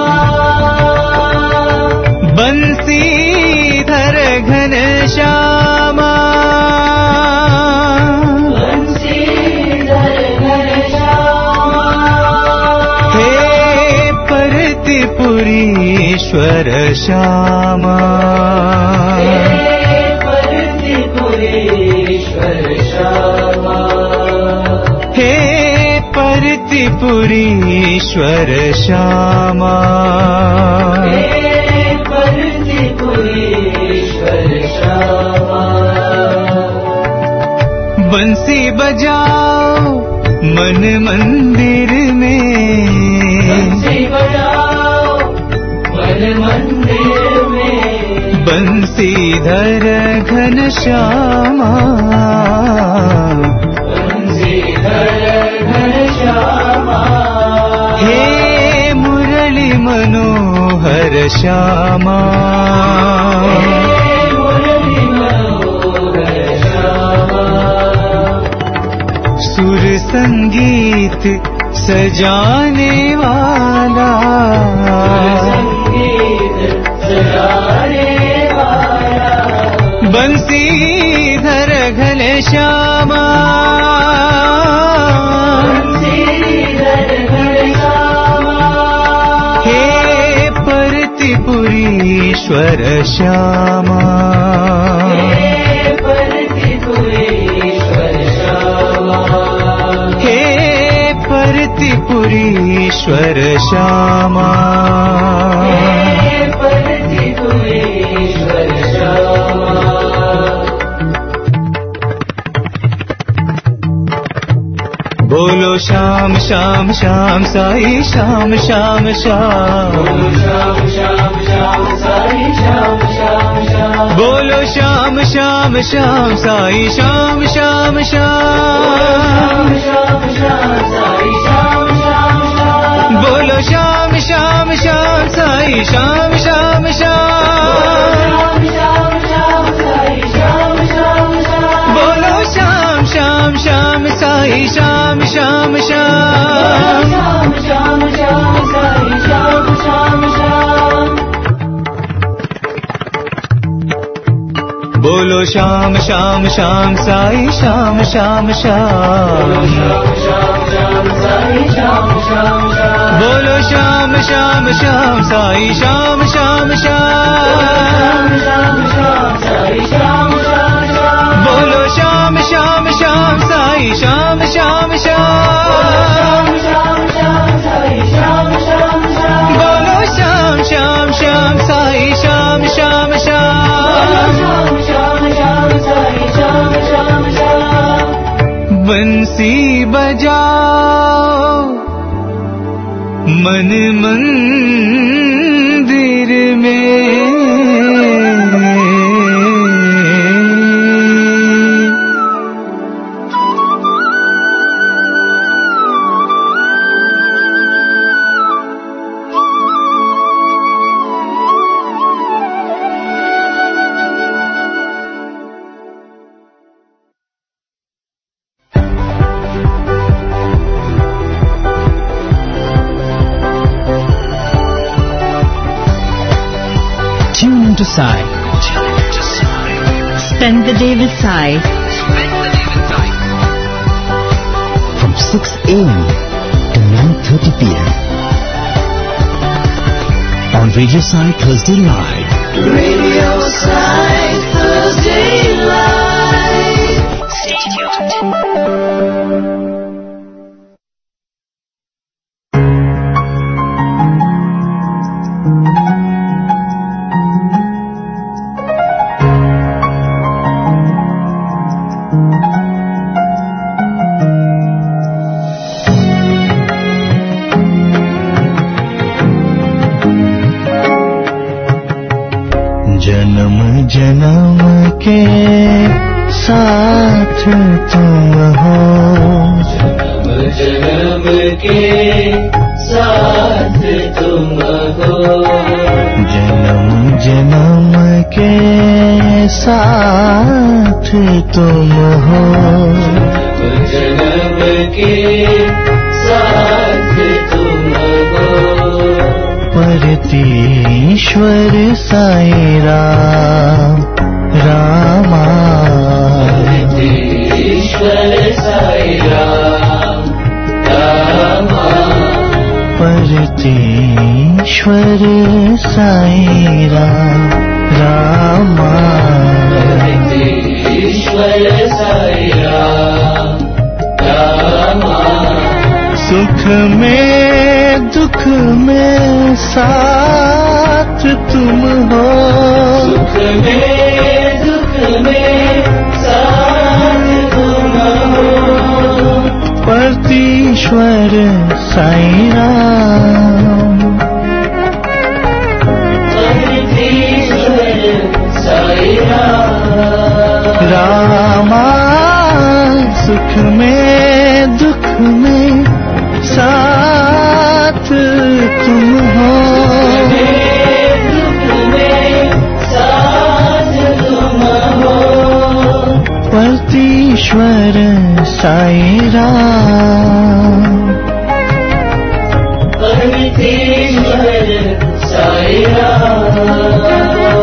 बंसीधर घनश्यामा, बंसीधर घनश्यामा, हे परतिपुरीश्वर श्यामा, हे परतिपुरीश्वर श्यामा, हे परतिपुरीश्वर श्यामा, हे परतिपुरीश्वर श्यामा, बंसी बजाओ मन मंदिर में, बंसी बजाओ मन मंदिर में, बंसीधर घनश्यामा, बंसीधर घनश्यामा, हे मुरली मनोहर श्यामा, हे मुरली मनोहर श्यामा, सुर संगीत सजाने वाला, संगीत सजाने वाला, बंसीधर घनश्यामा, बंसीधर घनश्यामा, हे परतिपुरीश्वर श्यामा, हे परतिपुरीश्वर श्यामा, हे परतिपुरीश्वर श्यामा, हे परतिपुरीश्वर श्यामा, बोलो श्याम श्याम श्याम साई श्याम श्याम श्याम, श्याम श्याम श्याम साई श्याम श्याम श्याम, बोलो श्याम श्याम श्याम साई श्याम श्याम श्याम, श्याम श्याम साई श्याम श्याम श्याम, बोलो श्याम श्याम श्याम साई श्याम श्याम श्याम, श्याम श्याम साई श्याम श्याम श्याम, बोलो श्याम श्याम श्याम साई श्याम श्याम श्याम, श्याम श्याम श्याम साई श्याम श्याम श्याम, बोलो श्याम श्याम श्याम साई श्याम श्याम श्याम, श्याम श्याम श्याम साई श्याम श्याम श्याम, बोलो श्याम श्याम श्याम साई श्याम श्याम श्याम, श्याम श्याम साई श्याम श्याम श्याम, बोलो श्याम श्याम श्याम साई श्याम श्याम श्याम, श्याम श्याम साई श्याम श्याम श्याम, बोलो श्याम श्याम श्याम साई श्याम श्याम श्याम, श्याम श्याम श्याम साई श्याम श्याम श्याम, बंसी बजाओ मन मंदिर में, into Sai. Spend the day with Sai. From six a.m. to nine thirty p.m. on Radio Sai Thursday Live. Radio Sai Thursday Live. Stay tuned. जन्म जन्म के साथ तुम हो, जन्म जन्म के साथ तुम हो, जन्म जन्म के साथ तुम हो, जन्म के साथ तुम हो, परतीश्वर साई राम रामा, परतीश्वर साई राम रामा, परतीश्वर साई राम रामा, परतीश्वर साई राम रामा, सुख में दुख में साथ तुम हो, सुख में दुख में साथ तुम हो, परतीश्वर साई राम, परतीश्वर साई राम रामा, सुख में दुख में साथ तुम हो, दुख में साथ तुम हो, परतीश्वर साई राम, परतीश्वर साई राम,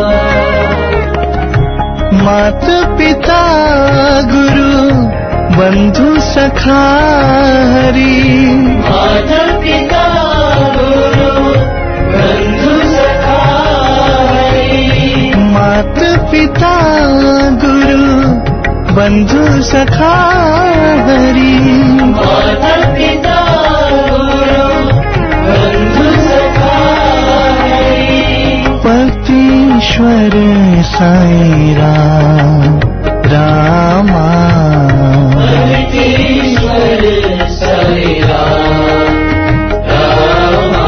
मात पिता गुरु बंधु सखा हरि, माता पिता गुरु बंधु सखा हरि, मात पिता गुरु बंधु सखा हरि, माता पिता गुरु बंधु सखा हरि, परतीश्वर साई राम रामा, परतीश्वर साई राम रामा,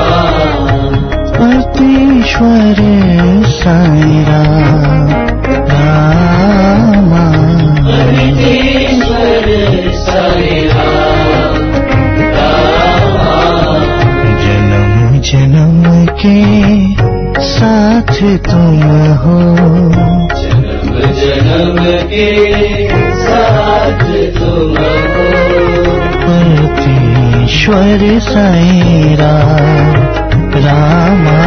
परतीश्वर साई राम रामा, परतीश्वर साई राम रामा, जन्म जन्म के साथ तुम हो, जन्म जन्म के साथ तुम हो, परतीश्वर साई राम रामा,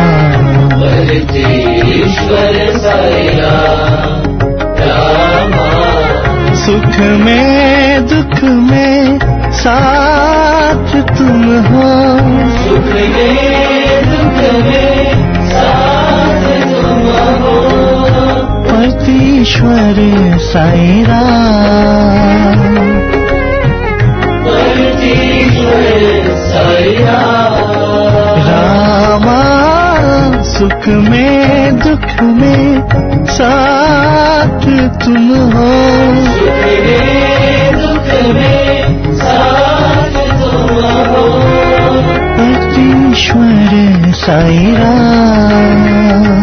परतीश्वर साई राम रामा, सुख में दुख में साथ तुम हो, सुख में दुख में साथ तुम हो, परतीश्वर साई राम, परतीश्वर साई राम रामा, सुख में दुख में साथ तुम हो, सुख में दुख में साथ तुम हो, परतीश्वर साई राम,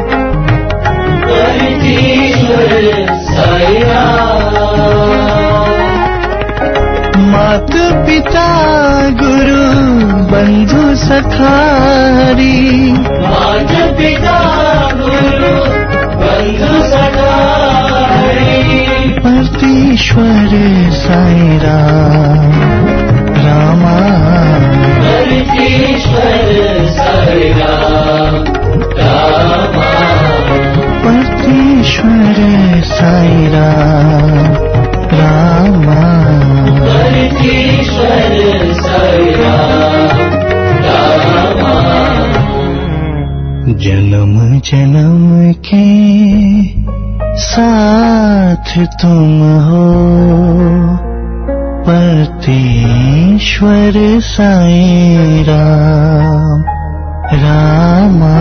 परतीश्वर साई राम, मात पिता गुरु बंधु सखा हरि, माता पिता गुरु बंधु सखा हरि, परतीश्वर साई राम रामा, परतीश्वर साई राम रामा, जन्म जन्म के साथ तुम हो परतेश्वर साईं राम रामा।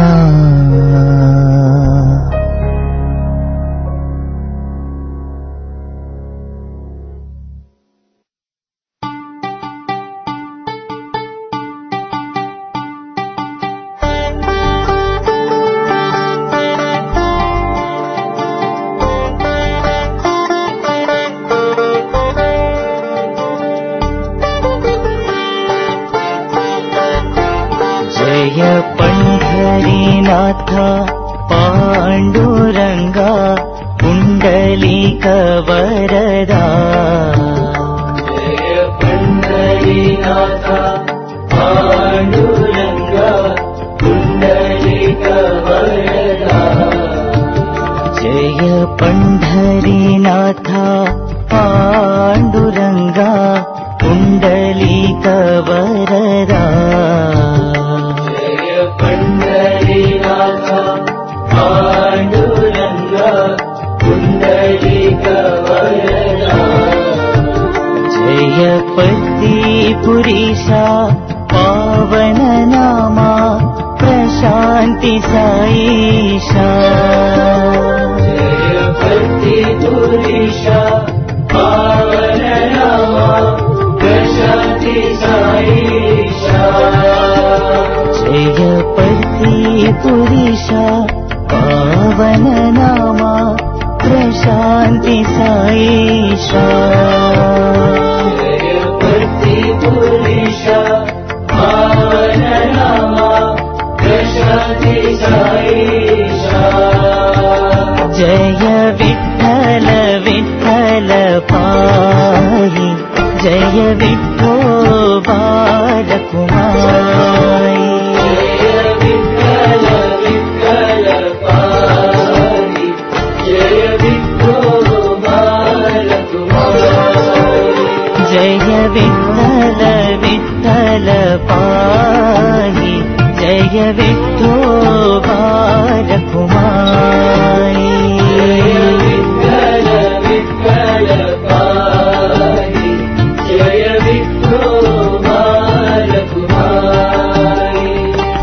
पंढरीनाथ पांडुरंगा पुंडलीक वरदा। जय पंढरीनाथ पांडुरंगा पुंडलीक वरदा। जय पंढरीनाथ पांडुरंगा पुंडलीक वरदा। पंढरीनाथ पांडुरंगा पुंडलीक वरदा। जय पति पुरीशा पावन नामा प्रशांति साईशा। जय पति पुरीशा पावन नामा प्रशांति साईशा। जय पति पुरीशा पावन नामा प्रशांति साईशा। जय पति पुरीशा पावन नामा प्रशांति साईशा। जय विठ्ठल विठ्ठल पाहि जय विठ्ठो बालकुमारी। जय विठ्ठल विठ्ठल पाहि जय विठ्ठो बालकुमारी। विठ्ठल विठ्ठल पाहि जय विठ्ठो बालकुमारी।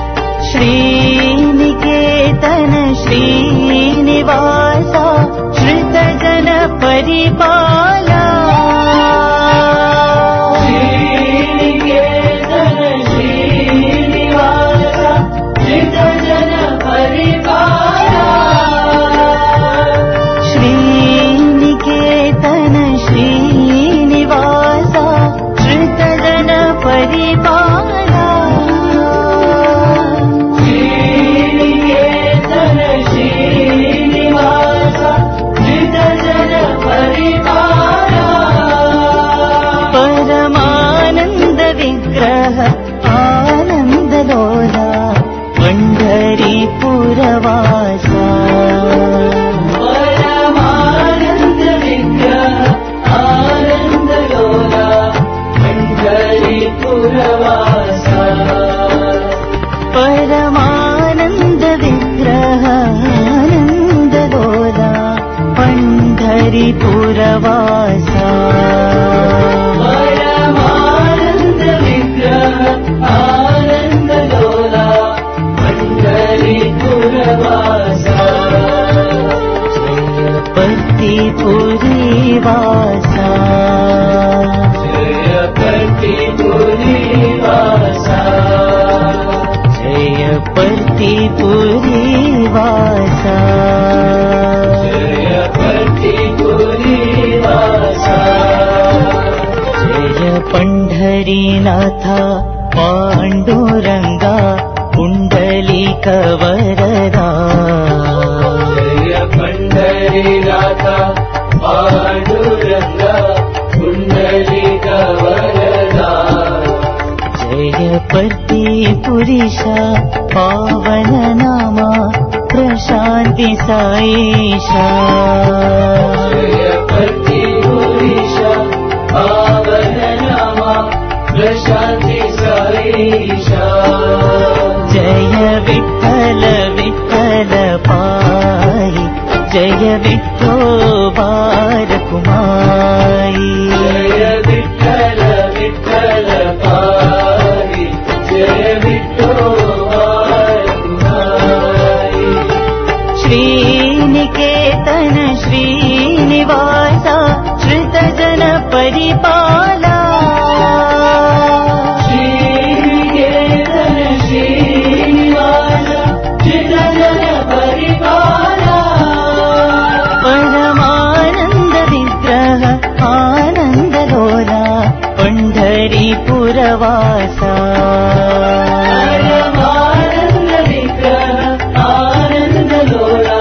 श्रीनिकेतन श्रीनिवासा श्रितजन परिपाला। श्रीनिकेतन श्रीनिवासा श्रितजन परिपाला। श्रीनिकेतन श्रीनिवासा श्रितजन परिपाला। परमानंद विग्रह आनंद लोला पंढरीपुरवासा। परमानंद विग्रह आनंद लोला पंढरीपुरवासा। परमानंद विग्रह आनंद लोला पंढरीपुरवासा। परमानंद विग्रह आनंद लोला पंढरीपुरवासा। जय पति पुरीवासा। जय पति पुरीवासा। जय पति पुरीवासा। जय पति पुरीवासा। जय पंढरीनाथ पांडुरंगा पुंडलीक वरदा। जय पंढरीनाथ पांडुरंगा पुंडलीक वरदा। जय पति पुरीशा पावन नामा प्रशांति साईशा। जय पति पुरीशा पावन नामा प्रशांति साईशा। जय विठ्ठल जय विठ्ठल कुमारी जय विठ्ठल विठ्ठल पारी जय विठ्ठल कुमारी श्रीनिकेतन श्रीनिवासा श्रुतजन परिपाला श्रीनिकेतन श्रीनिवासा श्रुतजन परिपाला परमानंद विग्रह आनंदलोला पंढरीपुरवासा परमानंद विग्रह आनंदलोला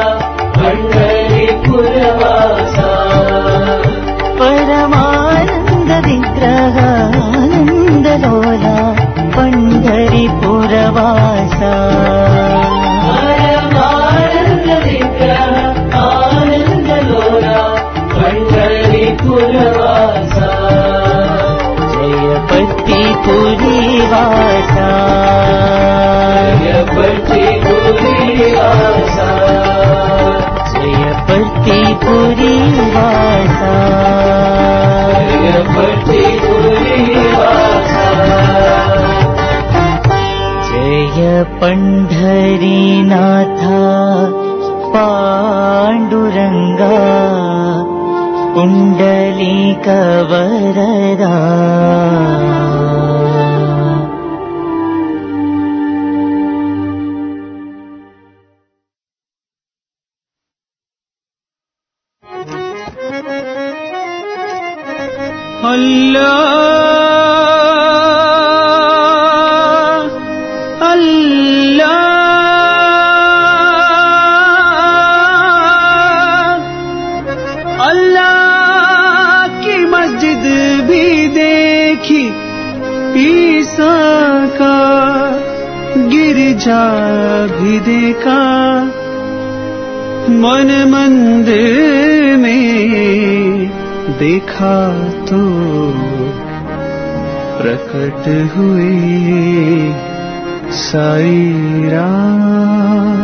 पंढरीपुरवासा परमानंद विग्रह आनंदलोला पंढरीपुरवासा परमानंद विग्रह आनंदलोला पंढरीपुरवासा जयपतिपुरी वासा जयपतिपुरी वासा जयपतिपुरी वासा जयपतिपुरी वासा जय पंढरीनाथा पांडुरंगा कुंडलिक वरदा अल्लाह अल्लाह अल्लाह की मस्जिद भी देखी ईसा का गिरजा भी देखा मन मंदिर में देखा तो प्रकट हुए साईं राम।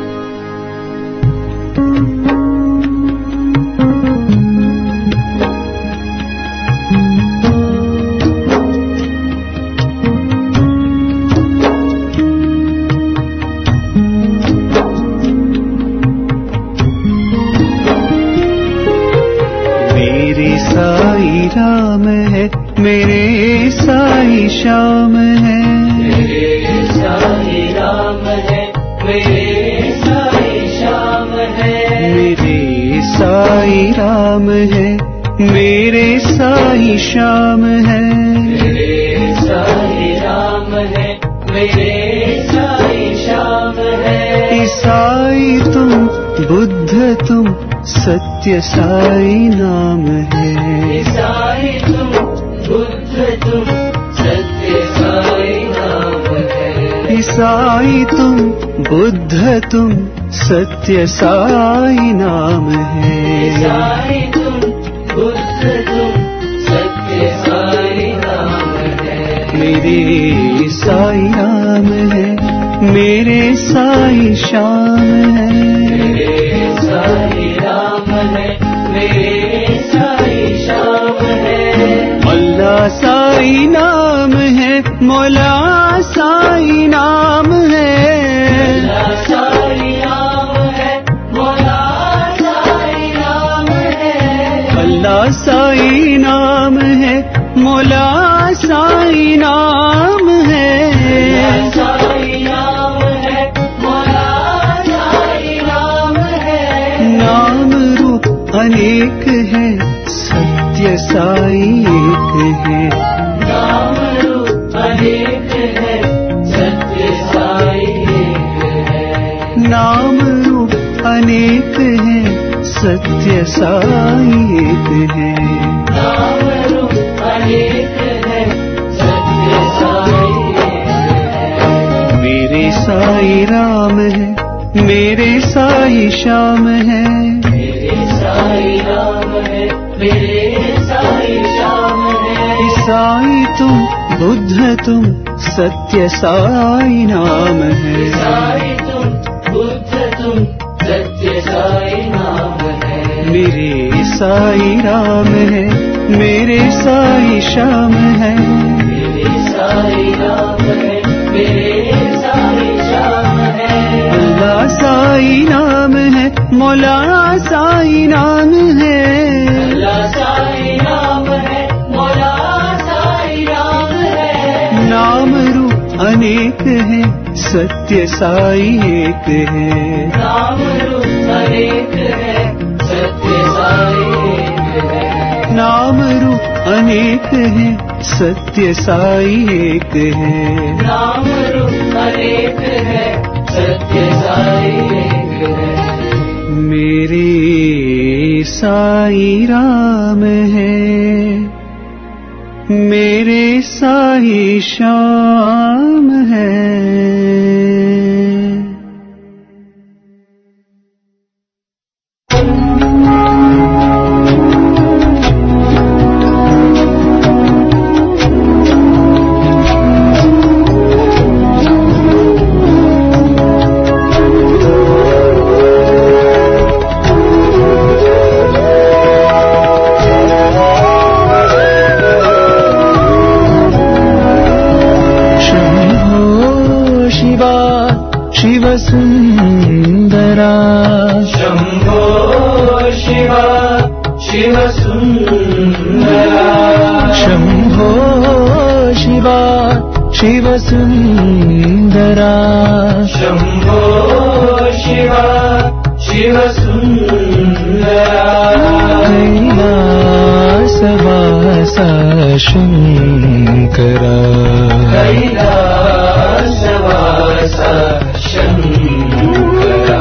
मेरे साईं राम है मेरे साईं श्याम है मेरे साईं राम है मेरे साईं श्याम है मेरे साईं राम है मेरे साईं श्याम है मेरे साईं राम है मेरे साईं श्याम है ईसाई तुम बुद्ध तुम सत्य साईं नाम है ईसाई तुम बुद्ध तुम सत्य साईं नाम है ईसाई तुम बुद्ध तुम सत्य साईं नाम है ईसाई तुम बुद्ध तुम सत्य साईं नाम है मेरे साईं राम है मेरे साईं श्याम है मेरे साईं राम है मेरे साईं श्याम है अल्लाह साईं नाम है मौला साईं नाम है अल्लाह साईं नाम है मौला साईं नाम है अल्लाह साईं नाम है मौला साईं नाम है साईं नाम है मौला साईं नाम है नाम रूप अनेक है सत्य साईं एक है नाम रूप अनेक है सत्य साईं एक है नाम रूप अनेक है सत्य साईं एक है नाम रूप अनेक है सत्य साईं एक है मेरे साईं राम है मेरे साईं श्याम है मेरे साईं राम है मेरे साईं श्याम है ईसाई तुम बुद्ध तुम सत्य साईं नाम है साईं तुम बुद्ध तुम सत्य साईं नाम साई राम है, मेरे साई श्याम है। मेरे साई राम है, मेरे साई श्याम है। अल्लाह साई नाम है, मौला साई नाम है। अल्लाह साई नाम है, मौला साई नाम है। नाम रूप अनेक है, सत्य साई एक है। नाम रूप अनेक है, सत्य साई एक है। नाम रूप अनेक है, सत्य साई एक है। नाम रूप अनेक है, सत्य साई एक है। मेरे साई राम है, मेरे साई श्याम है। शिव सुंदरा शंभो शिवा शिव सुंदरा। शंभो शिवा शिव सुंदरा। शंभो शिवा शिव सुंदरा। कैलासवासा शंकरा। कैलासवासा शंकरा।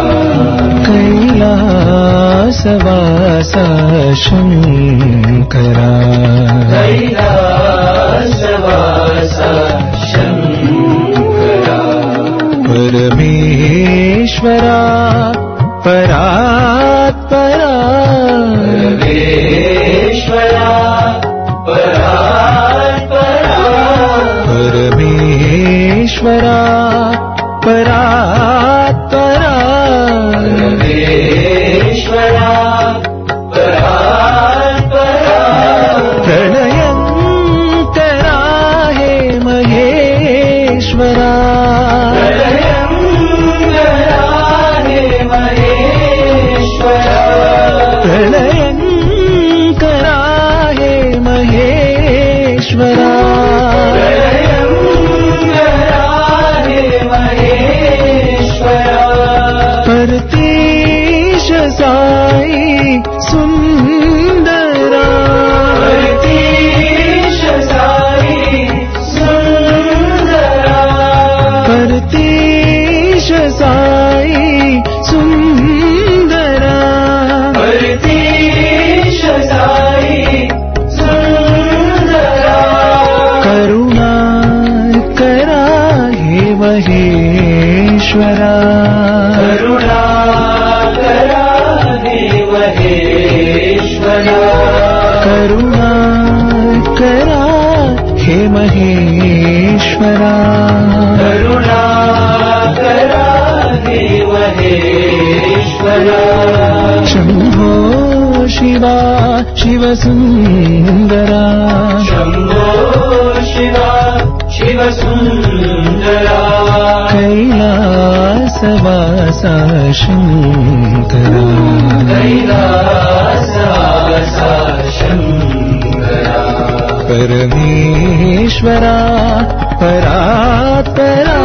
कैलासवासा शंकरा। कैलासवासा शंकरा। परमेश्वरा परात्परा। परमेश्वरा परात्परा। परमेश्वरा परात्परा। परमेश्वरा परात्परा। प्रलयंकरा हे महेश्वरा। प्रलयंकरा हे महेश्वरा। प्रलयंकरा हे महेश्वरा। परतीश साई सुंदरा। परतीश साई सुंदरा। परतीश साई सुंदरा। परतीश साई सुंदरा। करुणा करा हे महेश्वरा। करुणा करा हे महेश्वरा। करुणा करा हे महेश्वरा। करुणा करा हे महेश्वरा। शंभो शिवा शिव सुंदरा। शंभो शिवा शिव सुंदरा। कैलासवासा शंकरा। कैलासवासा शंकरा। परमेश्वरा परात्परा।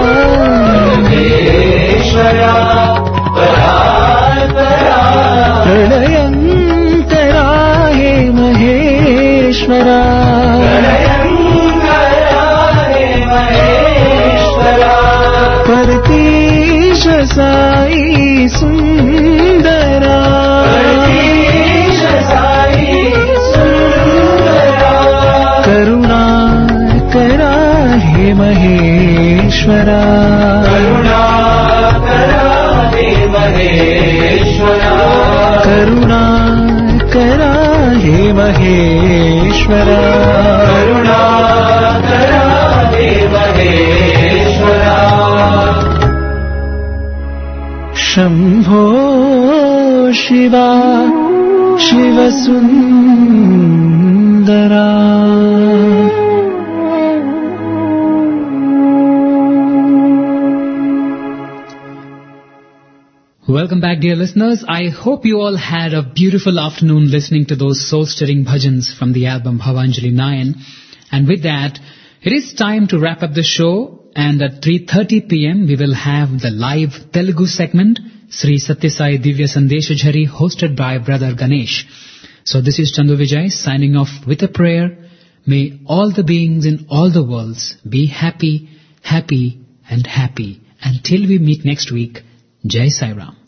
परमेश्वरा परात्परा। प्रलयंकरा हे महेश्वरा। प्रलयंकरा हे महेश्वरा। परतीश साई सुंदरा। परतीश साई सुंदरा। करुणा करा हे महेश्वरा। करुणा करा हे महेश्वरा। करुणा करा हे महेश्वरा। करुणा करा हे Maheshwara. Shambho Shiva Shiva Sundara. Welcome back, dear listeners. I hope you all had a beautiful afternoon listening to those soul-stirring bhajans from the album Bhavanjali nine. And with that, it is time to wrap up the show. And at three thirty p.m. we will have the live Telugu segment, Sri Sathya Sai Divya Sandeshajhari, hosted by Brother Ganesh. So this is Chandu Vijay signing off with a prayer. May all the beings in all the worlds be happy, happy and happy. Until we meet next week, Jai Sai Ram.